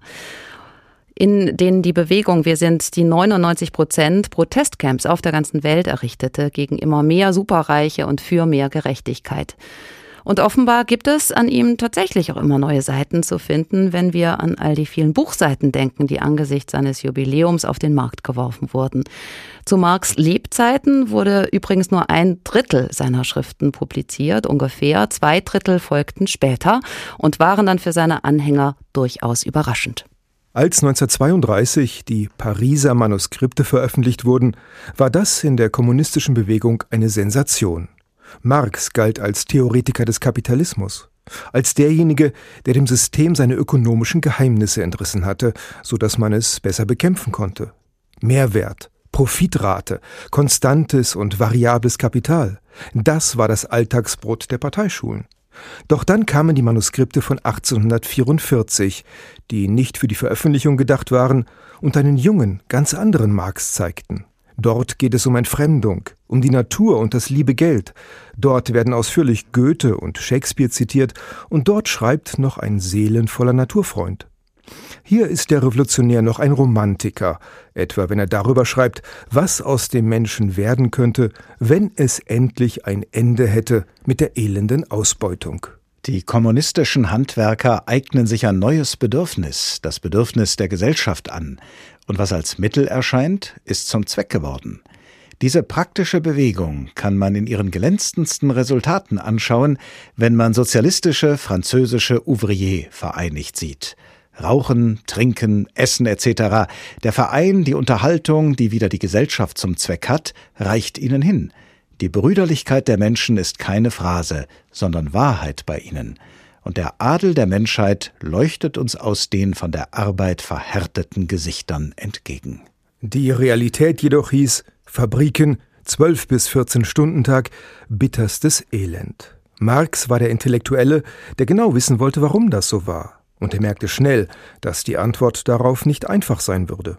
In denen die Bewegung Wir sind die neunundneunzig Prozent Protestcamps auf der ganzen Welt errichtete, gegen immer mehr Superreiche und für mehr Gerechtigkeit. Und offenbar gibt es an ihm tatsächlich auch immer neue Seiten zu finden, wenn wir an all die vielen Buchseiten denken, die angesichts seines Jubiläums auf den Markt geworfen wurden. Zu Marx' Lebzeiten wurde übrigens nur ein Drittel seiner Schriften publiziert, ungefähr zwei Drittel folgten später und waren dann für seine Anhänger durchaus überraschend. Als neunzehnhundertzweiunddreißig die Pariser Manuskripte veröffentlicht wurden, war das in der kommunistischen Bewegung eine Sensation. Marx galt als Theoretiker des Kapitalismus, als derjenige, der dem System seine ökonomischen Geheimnisse entrissen hatte, so dass man es besser bekämpfen konnte. Mehrwert, Profitrate, konstantes und variables Kapital, das war das Alltagsbrot der Parteischulen. Doch dann kamen die Manuskripte von achtzehnhundertvierundvierzig, die nicht für die Veröffentlichung gedacht waren und einen jungen, ganz anderen Marx zeigten. Dort geht es um Entfremdung, um die Natur und das liebe Geld. Dort werden ausführlich Goethe und Shakespeare zitiert und dort schreibt noch ein seelenvoller Naturfreund. Hier ist der Revolutionär noch ein Romantiker, etwa wenn er darüber schreibt, was aus dem Menschen werden könnte, wenn es endlich ein Ende hätte mit der elenden Ausbeutung. Die kommunistischen Handwerker eignen sich ein neues Bedürfnis, das Bedürfnis der Gesellschaft an. Und was als Mittel erscheint, ist zum Zweck geworden. Diese praktische Bewegung kann man in ihren glänzendsten Resultaten anschauen, wenn man sozialistische französische Ouvriers vereinigt sieht. Rauchen, Trinken, Essen et cetera. Der Verein, die Unterhaltung, die wieder die Gesellschaft zum Zweck hat, reicht ihnen hin. Die Brüderlichkeit der Menschen ist keine Phrase, sondern Wahrheit bei ihnen. Und der Adel der Menschheit leuchtet uns aus den von der Arbeit verhärteten Gesichtern entgegen. Die Realität jedoch hieß Fabriken, zwölf bis vierzehn Stunden Tag, bitterstes Elend. Marx war der Intellektuelle, der genau wissen wollte, warum das so war. Und er merkte schnell, dass die Antwort darauf nicht einfach sein würde.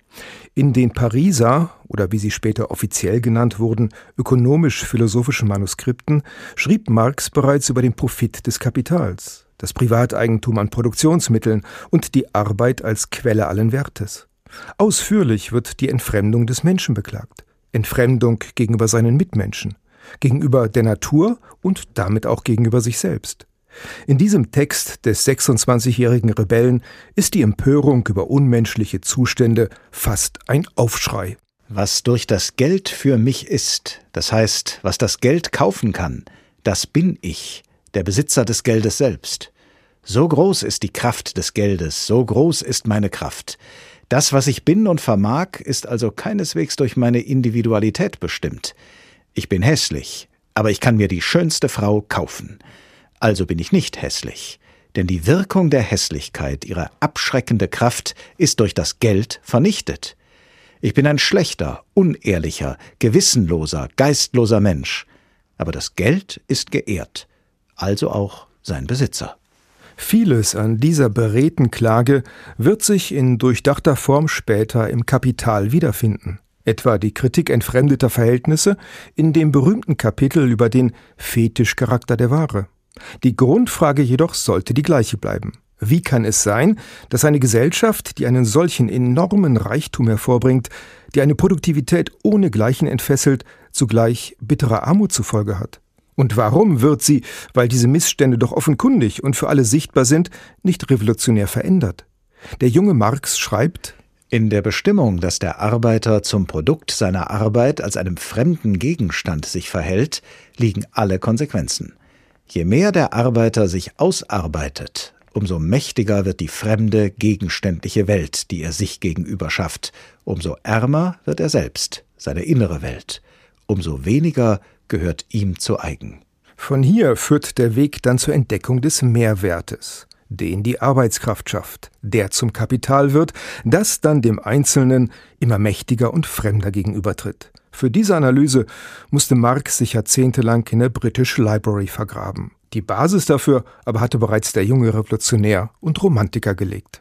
In den Pariser, oder wie sie später offiziell genannt wurden, ökonomisch-philosophischen Manuskripten, schrieb Marx bereits über den Profit des Kapitals, das Privateigentum an Produktionsmitteln und die Arbeit als Quelle allen Wertes. Ausführlich wird die Entfremdung des Menschen beklagt. Entfremdung gegenüber seinen Mitmenschen, gegenüber der Natur und damit auch gegenüber sich selbst. In diesem Text des sechsundzwanzigjährigen Rebellen ist die Empörung über unmenschliche Zustände fast ein Aufschrei. Was durch das Geld für mich ist, das heißt, was das Geld kaufen kann, das bin ich, der Besitzer des Geldes selbst. So groß ist die Kraft des Geldes, so groß ist meine Kraft. Das, was ich bin und vermag, ist also keineswegs durch meine Individualität bestimmt. Ich bin hässlich, aber ich kann mir die schönste Frau kaufen. Also bin ich nicht hässlich, denn die Wirkung der Hässlichkeit, ihre abschreckende Kraft, ist durch das Geld vernichtet. Ich bin ein schlechter, unehrlicher, gewissenloser, geistloser Mensch, aber das Geld ist geehrt, also auch sein Besitzer. Vieles an dieser beredten Klage wird sich in durchdachter Form später im Kapital wiederfinden. Etwa die Kritik entfremdeter Verhältnisse in dem berühmten Kapitel über den Fetischcharakter der Ware. Die Grundfrage jedoch sollte die gleiche bleiben. Wie kann es sein, dass eine Gesellschaft, die einen solchen enormen Reichtum hervorbringt, die eine Produktivität ohnegleichen entfesselt, zugleich bittere Armut zur Folge hat? Und warum wird sie, weil diese Missstände doch offenkundig und für alle sichtbar sind, nicht revolutionär verändert? Der junge Marx schreibt: In der Bestimmung, dass der Arbeiter zum Produkt seiner Arbeit als einem fremden Gegenstand sich verhält, liegen alle Konsequenzen. Je mehr der Arbeiter sich ausarbeitet, umso mächtiger wird die fremde, gegenständliche Welt, die er sich gegenüber schafft, umso ärmer wird er selbst, seine innere Welt, umso weniger gehört ihm zu eigen. Von hier führt der Weg dann zur Entdeckung des Mehrwertes, den die Arbeitskraft schafft, der zum Kapital wird, das dann dem Einzelnen immer mächtiger und fremder gegenübertritt. Für diese Analyse musste Marx sich jahrzehntelang in der British Library vergraben. Die Basis dafür aber hatte bereits der junge Revolutionär und Romantiker gelegt.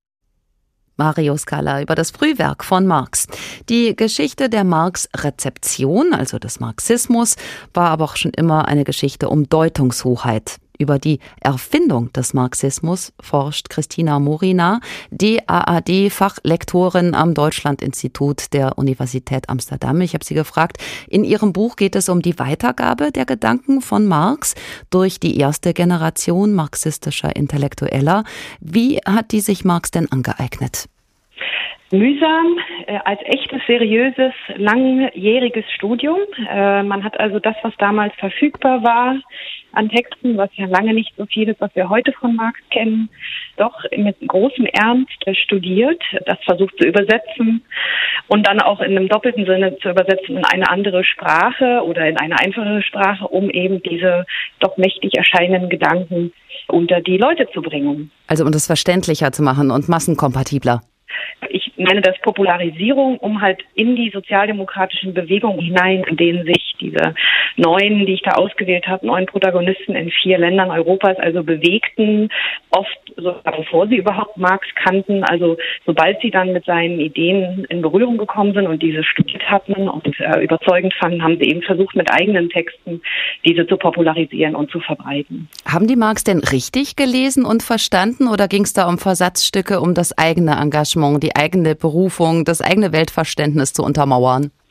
Mario Scala über das Frühwerk von Marx. Die Geschichte der Marx-Rezeption, also des Marxismus, war aber auch schon immer eine Geschichte um Deutungshoheit. Über die Erfindung des Marxismus forscht Christina Morina, D A A D-Fachlektorin am Deutschlandinstitut der Universität Amsterdam. Ich habe sie gefragt, in ihrem Buch geht es um die Weitergabe der Gedanken von Marx durch die erste Generation marxistischer Intellektueller. Wie hat die sich Marx denn angeeignet? Mühsam, äh, als echtes, seriöses, langjähriges Studium. Äh, man hat also das, was damals verfügbar war an Texten, was ja lange nicht so viel ist, was wir heute von Marx kennen, doch mit großem Ernst studiert, das versucht zu übersetzen und dann auch in einem doppelten Sinne zu übersetzen in eine andere Sprache oder in eine einfachere Sprache, um eben diese doch mächtig erscheinenden Gedanken unter die Leute zu bringen. Also um das verständlicher zu machen und massenkompatibler. Ich meine das Popularisierung, um halt in die sozialdemokratischen Bewegungen hinein, in denen sich diese neuen, die ich da ausgewählt habe, neun Protagonisten in vier Ländern Europas also bewegten, oft sogar bevor sie überhaupt Marx kannten. Also sobald sie dann mit seinen Ideen in Berührung gekommen sind und diese studiert hatten und äh, überzeugend fanden, haben sie eben versucht, mit eigenen Texten diese zu popularisieren und zu verbreiten. Haben die Marx denn richtig gelesen und verstanden oder ging es da um Versatzstücke, um das eigene Engagement, die eigene Berufung, das eigene Weltverständnis zu untermauern?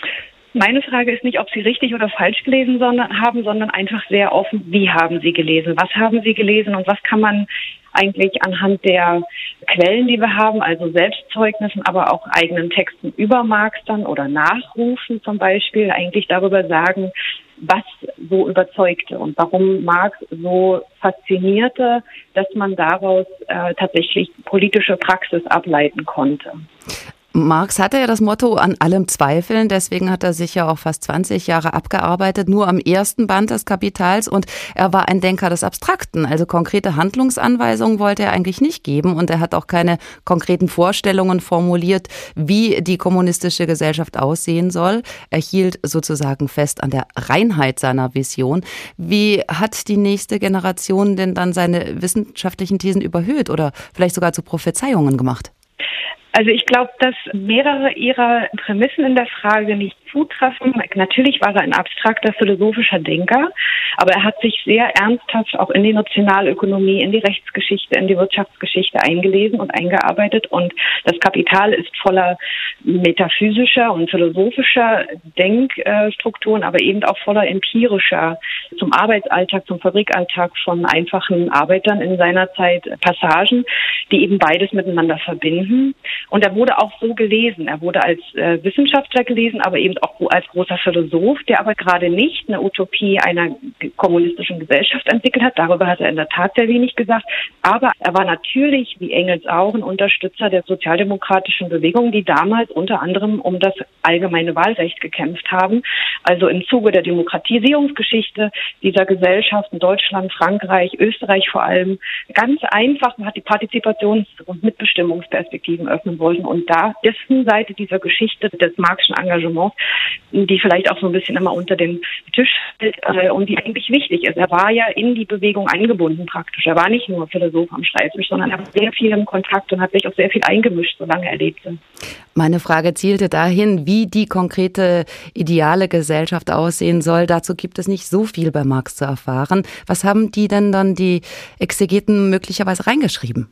Meine Frage ist nicht, ob Sie richtig oder falsch gelesen sondern, haben, sondern einfach sehr offen, wie haben Sie gelesen? Was haben Sie gelesen und was kann man eigentlich anhand der Quellen, die wir haben, also Selbstzeugnissen, aber auch eigenen Texten über Marx dann oder Nachrufen zum Beispiel, eigentlich darüber sagen, was so überzeugte und warum Marx so faszinierte, dass man daraus äh, tatsächlich politische Praxis ableiten konnte. Marx hatte ja das Motto an allem zweifeln, deswegen hat er sich ja auch fast zwanzig Jahre abgearbeitet, nur am ersten Band des Kapitals, und er war ein Denker des Abstrakten, also konkrete Handlungsanweisungen wollte er eigentlich nicht geben und er hat auch keine konkreten Vorstellungen formuliert, wie die kommunistische Gesellschaft aussehen soll. Er hielt sozusagen fest an der Reinheit seiner Vision. Wie hat die nächste Generation denn dann seine wissenschaftlichen Thesen überhöht oder vielleicht sogar zu Prophezeiungen gemacht? Also ich glaube, dass mehrere ihrer Prämissen in der Frage nicht zutreffen. Natürlich war er ein abstrakter philosophischer Denker, aber er hat sich sehr ernsthaft auch in die Nationalökonomie, in die Rechtsgeschichte, in die Wirtschaftsgeschichte eingelesen und eingearbeitet. Und das Kapital ist voller metaphysischer und philosophischer Denkstrukturen, aber eben auch voller empirischer, zum Arbeitsalltag, zum Fabrikalltag von einfachen Arbeitern in seiner Zeit Passagen, die eben beides miteinander verbinden. Und er wurde auch so gelesen. Er wurde als äh, Wissenschaftler gelesen, aber eben auch als großer Philosoph, der aber gerade nicht eine Utopie einer kommunistischen Gesellschaft entwickelt hat. Darüber hat er in der Tat sehr wenig gesagt. Aber er war natürlich, wie Engels auch, ein Unterstützer der sozialdemokratischen Bewegung, die damals unter anderem um das allgemeine Wahlrecht gekämpft haben. Also im Zuge der Demokratisierungsgeschichte dieser Gesellschaft in Deutschland, Frankreich, Österreich vor allem, ganz einfach, man hat die Partizipations- und Mitbestimmungsperspektiven öffnen wollten. Und da dessen Seite dieser Geschichte des Marxischen Engagements, die vielleicht auch so ein bisschen immer unter den Tisch fällt äh, und die eigentlich wichtig ist. Er war ja in die Bewegung eingebunden praktisch. Er war nicht nur Philosoph am Schreibtisch, sondern er war sehr viel im Kontakt und hat sich auch sehr viel eingemischt, solange er lebte. Meine Frage zielte dahin, wie die konkrete ideale Gesellschaft aussehen soll. Dazu gibt es nicht so viel bei Marx zu erfahren. Was haben die denn dann die Exegeten möglicherweise reingeschrieben?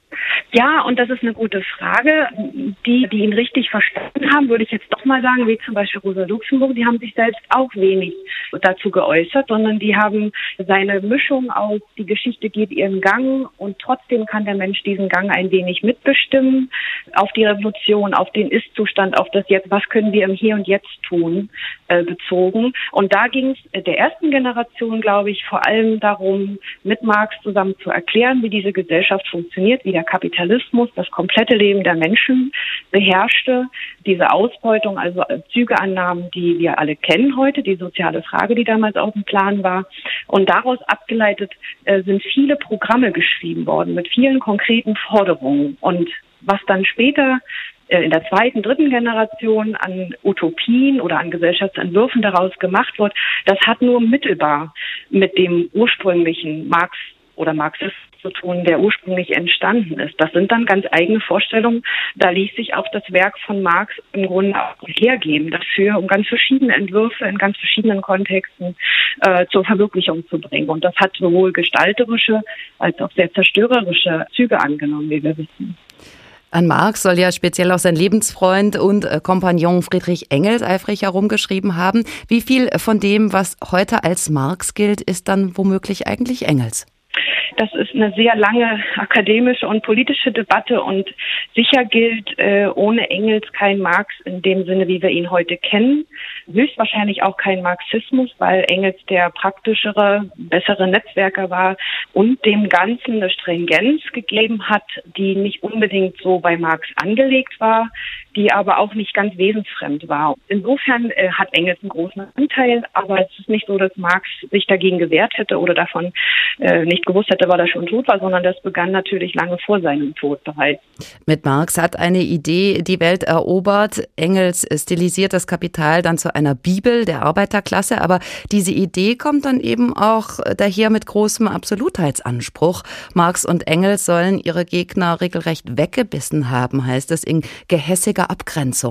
Ja, und das ist eine gute Frage. Die, die ihn richtig verstanden haben, würde ich jetzt doch mal sagen, wie zum Beispiel Rosa Luxemburg, die haben sich selbst auch wenig dazu geäußert, sondern die haben seine Mischung aus, die Geschichte geht ihren Gang und trotzdem kann der Mensch diesen Gang ein wenig mitbestimmen, auf die Revolution, auf den Ist-Zustand, auf das Jetzt, was können wir im Hier und Jetzt tun, äh, bezogen. Und da ging es der ersten Generation, glaube ich, vor allem darum, mit Marx zusammen zu erklären, wie diese Gesellschaft funktioniert, wie der Kapitalismus das komplette Leben der Menschen beherrschte, diese Ausbeutung, also Zügeannahmen, die wir alle kennen heute, die soziale Frage, die damals auf dem Plan war. Und daraus abgeleitet äh, sind viele Programme geschrieben worden mit vielen konkreten Forderungen. Und was dann später äh, in der zweiten, dritten Generation an Utopien oder an Gesellschaftsentwürfen daraus gemacht wird, das hat nur mittelbar mit dem ursprünglichen Marx oder Marxismus zu tun, der ursprünglich entstanden ist. Das sind dann ganz eigene Vorstellungen. Da ließ sich auch das Werk von Marx im Grunde auch hergeben dafür, um ganz verschiedene Entwürfe in ganz verschiedenen Kontexten äh, zur Verwirklichung zu bringen. Und das hat sowohl gestalterische als auch sehr zerstörerische Züge angenommen, wie wir wissen. An Marx soll ja speziell auch sein Lebensfreund und Kompagnon Friedrich Engels eifrig herumgeschrieben haben. Wie viel von dem, was heute als Marx gilt, ist dann womöglich eigentlich Engels? Das ist eine sehr lange akademische und politische Debatte und sicher gilt äh, ohne Engels kein Marx in dem Sinne, wie wir ihn heute kennen. Höchstwahrscheinlich auch kein Marxismus, weil Engels der praktischere, bessere Netzwerker war und dem Ganzen eine Stringenz gegeben hat, die nicht unbedingt so bei Marx angelegt war, die aber auch nicht ganz wesensfremd war. Insofern äh, hat Engels einen großen Anteil, aber es ist nicht so, dass Marx sich dagegen gewehrt hätte oder davon äh, nicht gewusst hätte, weil er schon tot war, sondern das begann natürlich lange vor seinem Tod bereits. Mit Marx hat eine Idee die Welt erobert. Engels stilisiert das Kapital dann zu einer Bibel der Arbeiterklasse, aber diese Idee kommt dann eben auch daher mit großem Absolutheitsanspruch. Marx und Engels sollen ihre Gegner regelrecht weggebissen haben, heißt es in gehässiger Abgrenzung.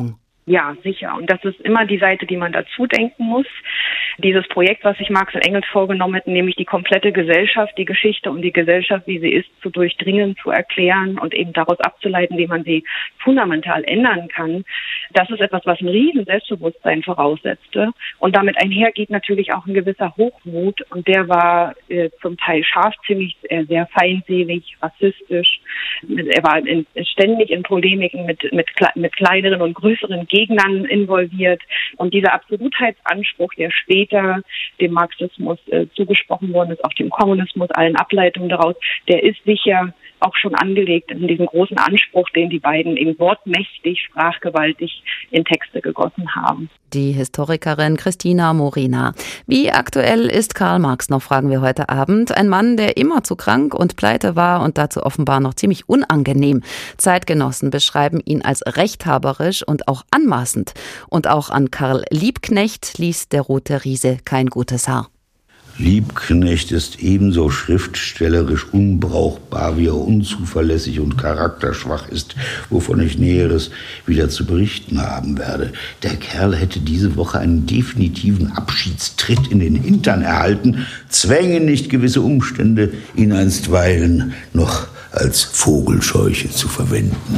Ja, sicher. Und das ist immer die Seite, die man dazu denken muss. Dieses Projekt, was sich Marx und Engels vorgenommen hätten, nämlich die komplette Gesellschaft, die Geschichte und die Gesellschaft, wie sie ist, zu durchdringen, zu erklären und eben daraus abzuleiten, wie man sie fundamental ändern kann. Das ist etwas, was ein riesen Selbstbewusstsein voraussetzte. Und damit einhergeht natürlich auch ein gewisser Hochmut. Und der war äh, zum Teil scharfsinnig, äh, sehr feindselig, rassistisch. Er war in, ständig in Polemiken mit, mit, mit kleineren und größeren Gegnern involviert. Und dieser Absolutheitsanspruch, der später dem Marxismus äh, zugesprochen worden ist, auch dem Kommunismus, allen Ableitungen daraus, der ist sicher auch schon angelegt in diesen großen Anspruch, den die beiden eben wortmächtig, sprachgewaltig in Texte gegossen haben. Die Historikerin Christina Morina. Wie aktuell ist Karl Marx noch, fragen wir heute Abend. Ein Mann, der immer zu krank und pleite war und dazu offenbar noch ziemlich unangenehm. Zeitgenossen beschreiben ihn als rechthaberisch und auch anmaßend. Und auch an Karl Liebknecht ließ der Rote Riese kein gutes Haar. Liebknecht ist ebenso schriftstellerisch unbrauchbar, wie er unzuverlässig und charakterschwach ist, wovon ich Näheres wieder zu berichten haben werde. Der Kerl hätte diese Woche einen definitiven Abschiedstritt in den Hintern erhalten, zwängen nicht gewisse Umstände, ihn einstweilen noch als Vogelscheuche zu verwenden.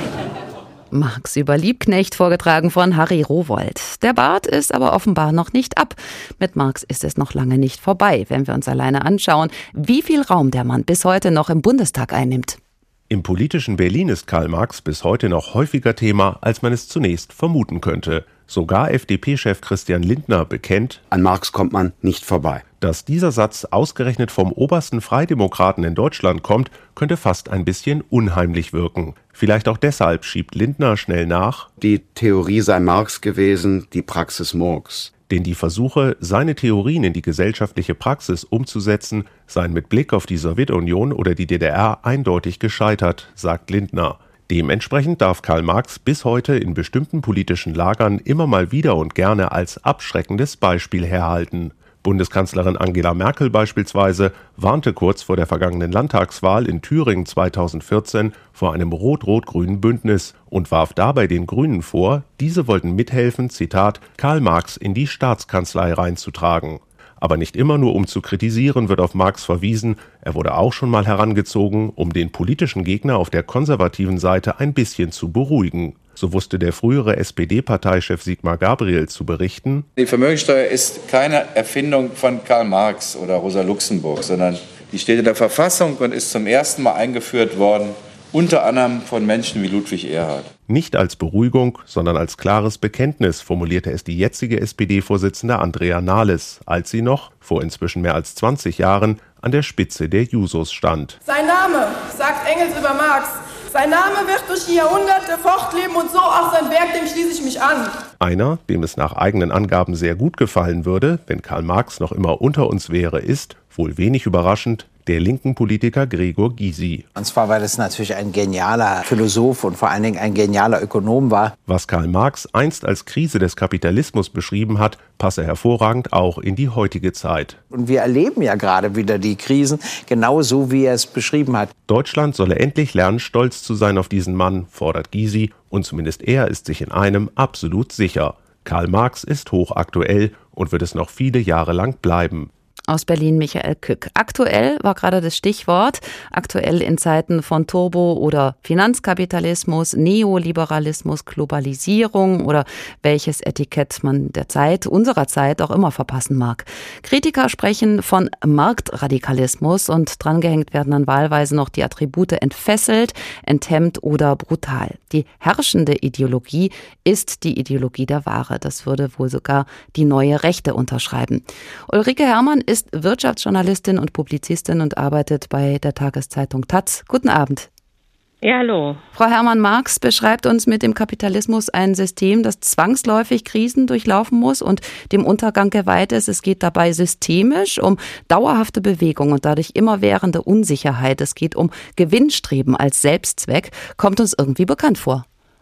Marx über Liebknecht, vorgetragen von Harry Rowohlt. Der Bart ist aber offenbar noch nicht ab. Mit Marx ist es noch lange nicht vorbei, wenn wir uns alleine anschauen, wie viel Raum der Mann bis heute noch im Bundestag einnimmt. Im politischen Berlin ist Karl Marx bis heute noch häufiger Thema, als man es zunächst vermuten könnte. Sogar F D P-Chef Christian Lindner bekennt, an Marx kommt man nicht vorbei. Dass dieser Satz ausgerechnet vom obersten Freidemokraten in Deutschland kommt, könnte fast ein bisschen unheimlich wirken. Vielleicht auch deshalb schiebt Lindner schnell nach, die Theorie sei Marx gewesen, die Praxis Murks. Denn die Versuche, seine Theorien in die gesellschaftliche Praxis umzusetzen, seien mit Blick auf die Sowjetunion oder die D D R eindeutig gescheitert, sagt Lindner. Dementsprechend darf Karl Marx bis heute in bestimmten politischen Lagern immer mal wieder und gerne als abschreckendes Beispiel herhalten. Bundeskanzlerin Angela Merkel beispielsweise warnte kurz vor der vergangenen Landtagswahl in Thüringen zweitausendvierzehn vor einem rot-rot-grünen Bündnis und warf dabei den Grünen vor, diese wollten mithelfen, Zitat, Karl Marx in die Staatskanzlei reinzutragen. Aber nicht immer nur um zu kritisieren, wird auf Marx verwiesen, er wurde auch schon mal herangezogen, um den politischen Gegner auf der konservativen Seite ein bisschen zu beruhigen. So wusste der frühere S P D-Parteichef Sigmar Gabriel zu berichten: Die Vermögensteuer ist keine Erfindung von Karl Marx oder Rosa Luxemburg, sondern die steht in der Verfassung und ist zum ersten Mal eingeführt worden, unter anderem von Menschen wie Ludwig Erhard. Nicht als Beruhigung, sondern als klares Bekenntnis formulierte es die jetzige S P D-Vorsitzende Andrea Nahles, als sie noch, vor inzwischen mehr als zwanzig Jahren, an der Spitze der Jusos stand. Sein Name, sagt Engels über Marx, sein Name wird durch die Jahrhunderte fortleben und so auch sein Werk, dem schließe ich mich an. Einer, dem es nach eigenen Angaben sehr gut gefallen würde, wenn Karl Marx noch immer unter uns wäre, ist, wohl wenig überraschend, der linken Politiker Gregor Gysi. Und zwar, weil es natürlich ein genialer Philosoph und vor allen Dingen ein genialer Ökonom war. Was Karl Marx einst als Krise des Kapitalismus beschrieben hat, passe hervorragend auch in die heutige Zeit. Und wir erleben ja gerade wieder die Krisen, genauso wie er es beschrieben hat. Deutschland solle endlich lernen, stolz zu sein auf diesen Mann, fordert Gysi. Und zumindest er ist sich in einem absolut sicher. Karl Marx ist hochaktuell und wird es noch viele Jahre lang bleiben. Aus Berlin Michael Kück. Aktuell war gerade das Stichwort. Aktuell in Zeiten von Turbo- oder Finanzkapitalismus, Neoliberalismus, Globalisierung oder welches Etikett man der Zeit, unserer Zeit auch immer verpassen mag. Kritiker sprechen von Marktradikalismus und drangehängt werden dann wahlweise noch die Attribute entfesselt, enthemmt oder brutal. Die herrschende Ideologie ist die Ideologie der Ware. Das würde wohl sogar die neue Rechte unterschreiben. Ulrike Herrmann ist ist Wirtschaftsjournalistin und Publizistin und arbeitet bei der Tageszeitung Taz. Guten Abend. Ja, hallo. Frau Herrmann, Marx beschreibt uns mit dem Kapitalismus ein System, das zwangsläufig Krisen durchlaufen muss und dem Untergang geweiht ist. Es geht dabei systemisch um dauerhafte Bewegung und dadurch immerwährende Unsicherheit. Es geht um Gewinnstreben als Selbstzweck. Kommt uns irgendwie bekannt vor.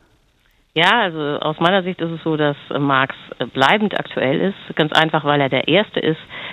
Ja, also aus meiner Sicht ist es so, dass Marx bleibend aktuell ist. Ganz einfach, weil er der Erste ist,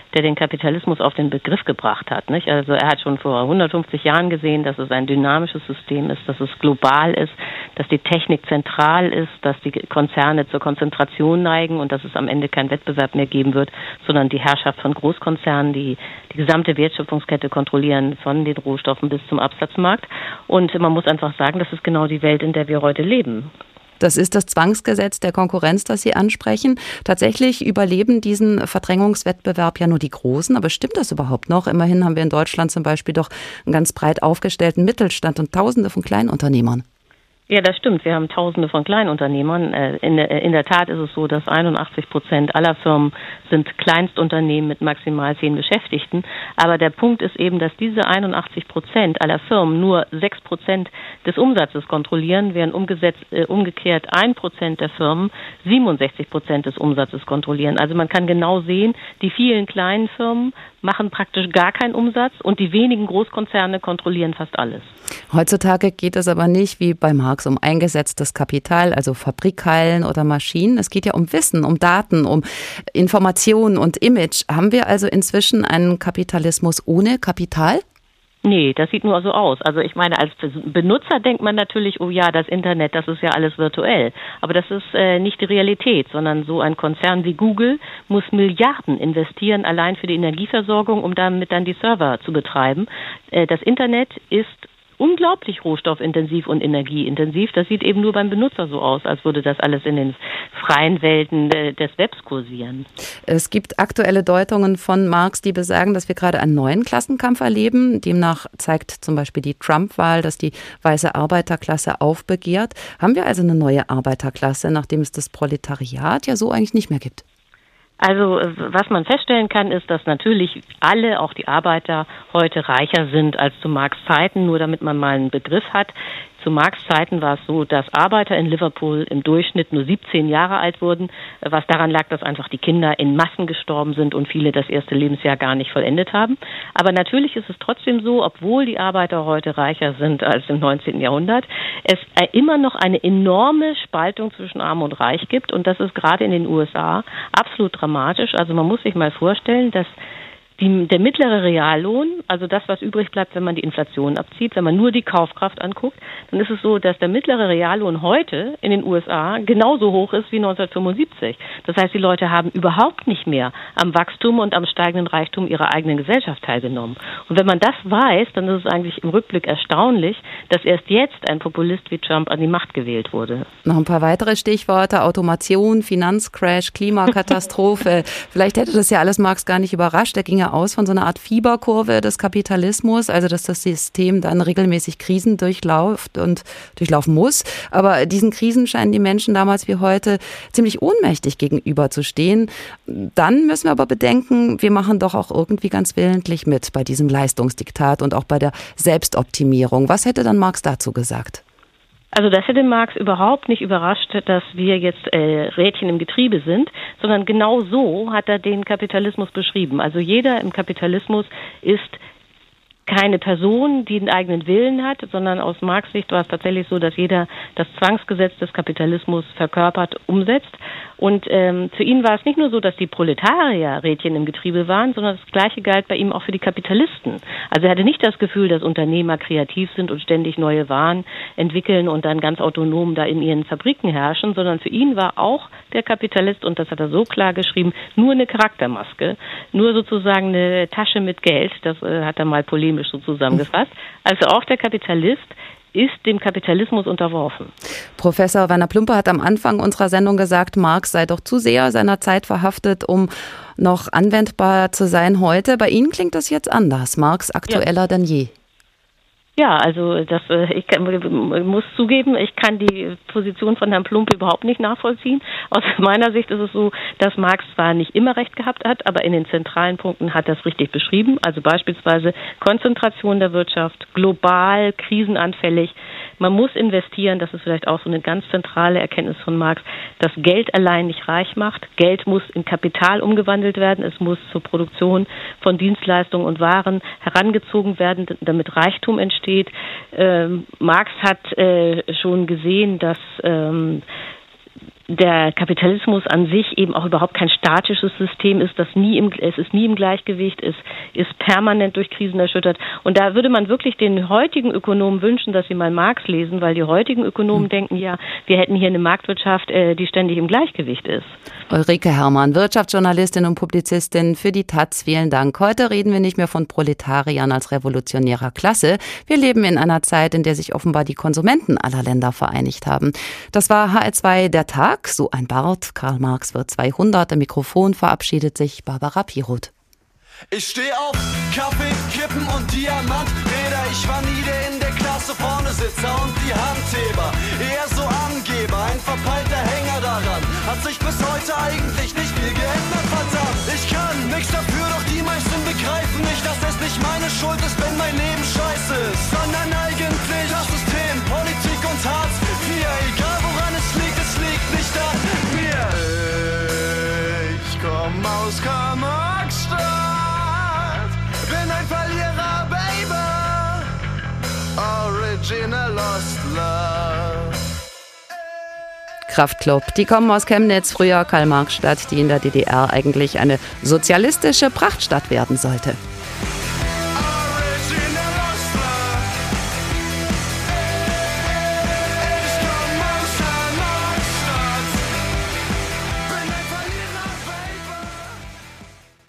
der den Kapitalismus auf den Begriff gebracht hat. Nicht? Also er hat schon vor hundertfünfzig Jahren gesehen, dass es ein dynamisches System ist, dass es global ist, dass die Technik zentral ist, dass die Konzerne zur Konzentration neigen und dass es am Ende keinen Wettbewerb mehr geben wird, sondern die Herrschaft von Großkonzernen, die die gesamte Wertschöpfungskette kontrollieren, von den Rohstoffen bis zum Absatzmarkt. Und man muss einfach sagen, das ist genau die Welt, in der wir heute leben. Das ist das Zwangsgesetz der Konkurrenz, das Sie ansprechen. Tatsächlich überleben diesen Verdrängungswettbewerb ja nur die Großen. Aber stimmt das überhaupt noch? Immerhin haben wir in Deutschland zum Beispiel doch einen ganz breit aufgestellten Mittelstand und Tausende von Kleinunternehmern. Ja, das stimmt. Wir haben Tausende von Kleinunternehmern. In, in der Tat ist es so, dass einundachtzig Prozent aller Firmen sind Kleinstunternehmen mit maximal zehn Beschäftigten. Aber der Punkt ist eben, dass diese einundachtzig Prozent aller Firmen nur sechs Prozent des Umsatzes kontrollieren, während umgesetzt, äh, umgekehrt ein Prozent der Firmen siebenundsechzig Prozent des Umsatzes kontrollieren. Also man kann genau sehen, die vielen kleinen Firmen machen praktisch gar keinen Umsatz und die wenigen Großkonzerne kontrollieren fast alles. Heutzutage geht es aber nicht wie bei Marx um eingesetztes Kapital, also Fabrikhallen oder Maschinen. Es geht ja um Wissen, um Daten, um Information und Image. Haben wir also inzwischen einen Kapitalismus ohne Kapital? Nee, das sieht nur so aus. Also ich meine, als Benutzer denkt man natürlich, oh ja, das Internet, das ist ja alles virtuell. Aber das ist äh, nicht die Realität, sondern so ein Konzern wie Google muss Milliarden investieren, allein für die Energieversorgung, um damit dann die Server zu betreiben. Äh, das Internet ist unglaublich rohstoffintensiv und energieintensiv. Das sieht eben nur beim Benutzer so aus, als würde das alles in den freien Welten des Webs kursieren. Es gibt aktuelle Deutungen von Marx, die besagen, dass wir gerade einen neuen Klassenkampf erleben. Demnach zeigt zum Beispiel die Trump-Wahl, dass die weiße Arbeiterklasse aufbegehrt. Haben wir also eine neue Arbeiterklasse, nachdem es das Proletariat ja so eigentlich nicht mehr gibt? Also was man feststellen kann, ist, dass natürlich alle, auch die Arbeiter, heute reicher sind als zu Marx Zeiten, nur damit man mal einen Begriff hat. Zu Marx Zeiten war es so, dass Arbeiter in Liverpool im Durchschnitt nur siebzehn Jahre alt wurden, was daran lag, dass einfach die Kinder in Massen gestorben sind und viele das erste Lebensjahr gar nicht vollendet haben. Aber natürlich ist es trotzdem so, obwohl die Arbeiter heute reicher sind als im neunzehnten Jahrhundert, es immer noch eine enorme Spaltung zwischen Arm und Reich gibt und das ist gerade in den U S A absolut dramatisch. Also man muss sich mal vorstellen, dass Die, der mittlere Reallohn, also das, was übrig bleibt, wenn man die Inflation abzieht, wenn man nur die Kaufkraft anguckt, dann ist es so, dass der mittlere Reallohn heute in den U S A genauso hoch ist wie neunzehnhundertfünfundsiebzig. Das heißt, die Leute haben überhaupt nicht mehr am Wachstum und am steigenden Reichtum ihrer eigenen Gesellschaft teilgenommen. Und wenn man das weiß, dann ist es eigentlich im Rückblick erstaunlich, dass erst jetzt ein Populist wie Trump an die Macht gewählt wurde. Noch ein paar weitere Stichworte: Automation, Finanzcrash, Klimakatastrophe. Vielleicht hätte das ja alles Marx gar nicht überrascht. Er ging ja aus von so einer Art Fieberkurve des Kapitalismus, also dass das System dann regelmäßig Krisen durchläuft und durchlaufen muss. Aber diesen Krisen scheinen die Menschen damals wie heute ziemlich ohnmächtig gegenüberzustehen. Dann müssen wir aber bedenken, wir machen doch auch irgendwie ganz willentlich mit bei diesem Leistungsdiktat und auch bei der Selbstoptimierung. Was hätte dann Marx dazu gesagt? Also das hätte Marx überhaupt nicht überrascht, dass wir jetzt äh, Rädchen im Getriebe sind, sondern genau so hat er den Kapitalismus beschrieben. Also jeder im Kapitalismus ist keine Person, die einen eigenen Willen hat, sondern aus Marx' Sicht war es tatsächlich so, dass jeder das Zwangsgesetz des Kapitalismus verkörpert, umsetzt. Und ähm, für ihn war es nicht nur so, dass die Proletarier Rädchen im Getriebe waren, sondern das Gleiche galt bei ihm auch für die Kapitalisten. Also er hatte nicht das Gefühl, dass Unternehmer kreativ sind und ständig neue Waren entwickeln und dann ganz autonom da in ihren Fabriken herrschen, sondern für ihn war auch der Kapitalist, und das hat er so klar geschrieben, nur eine Charaktermaske, nur sozusagen eine Tasche mit Geld, das äh, hat er mal polemisch so zusammengefasst. Also auch der Kapitalist ist dem Kapitalismus unterworfen. Professor Werner Plumpe hat am Anfang unserer Sendung gesagt, Marx sei doch zu sehr seiner Zeit verhaftet, um noch anwendbar zu sein heute. Bei Ihnen klingt das jetzt anders. Marx aktueller ja. denn je. Ja, also das, ich kann, muss zugeben, ich kann die Position von Herrn Plumpe überhaupt nicht nachvollziehen. Aus meiner Sicht ist es so, dass Marx zwar nicht immer recht gehabt hat, aber in den zentralen Punkten hat er es richtig beschrieben. Also beispielsweise Konzentration der Wirtschaft, global, krisenanfällig. Man muss investieren, das ist vielleicht auch so eine ganz zentrale Erkenntnis von Marx, dass Geld allein nicht reich macht. Geld muss in Kapital umgewandelt werden, es muss zur Produktion von Dienstleistungen und Waren herangezogen werden, damit Reichtum entsteht. Ähm, Marx hat äh, schon gesehen, dass ähm, der Kapitalismus an sich eben auch überhaupt kein statisches System ist, das nie im, es ist nie im Gleichgewicht, es ist permanent durch Krisen erschüttert. Und da würde man wirklich den heutigen Ökonomen wünschen, dass sie mal Marx lesen, weil die heutigen Ökonomen mhm. denken, ja, wir hätten hier eine Marktwirtschaft, äh, die ständig im Gleichgewicht ist. Ulrike Herrmann, Wirtschaftsjournalistin und Publizistin für die Taz, vielen Dank. Heute reden wir nicht mehr von Proletariern als revolutionärer Klasse. Wir leben in einer Zeit, in der sich offenbar die Konsumenten aller Länder vereinigt haben. Das war H R zwei der Tag. So ein Bart. Karl Marx wird zweihundert. Im Mikrofon verabschiedet sich Barbara Piroth. Ich steh auf Kaffee, Kippen und Diamanträder. Ich war nie der in der Klasse vorne Sitzer und die Handheber. Eher so Angeber, ein verpeilter Hänger daran. Hat sich bis heute eigentlich nicht viel geändert, verdammt. Ich kann nichts dafür, doch die meisten begreifen nicht, dass es nicht meine Schuld ist, wenn mein Leben scheiße ist. Sondern eigentlich das System, Politik und Hartz vier. Egal woran es liegt, es liegt nicht an mir. Ich komm aus Karl-Marx-Stadt. Bin ein Verlierer, Baby. Original Lost Love. Kraftklub, die kommen aus Chemnitz, früher Karl-Marx-Stadt, die in der D D R eigentlich eine sozialistische Prachtstadt werden sollte.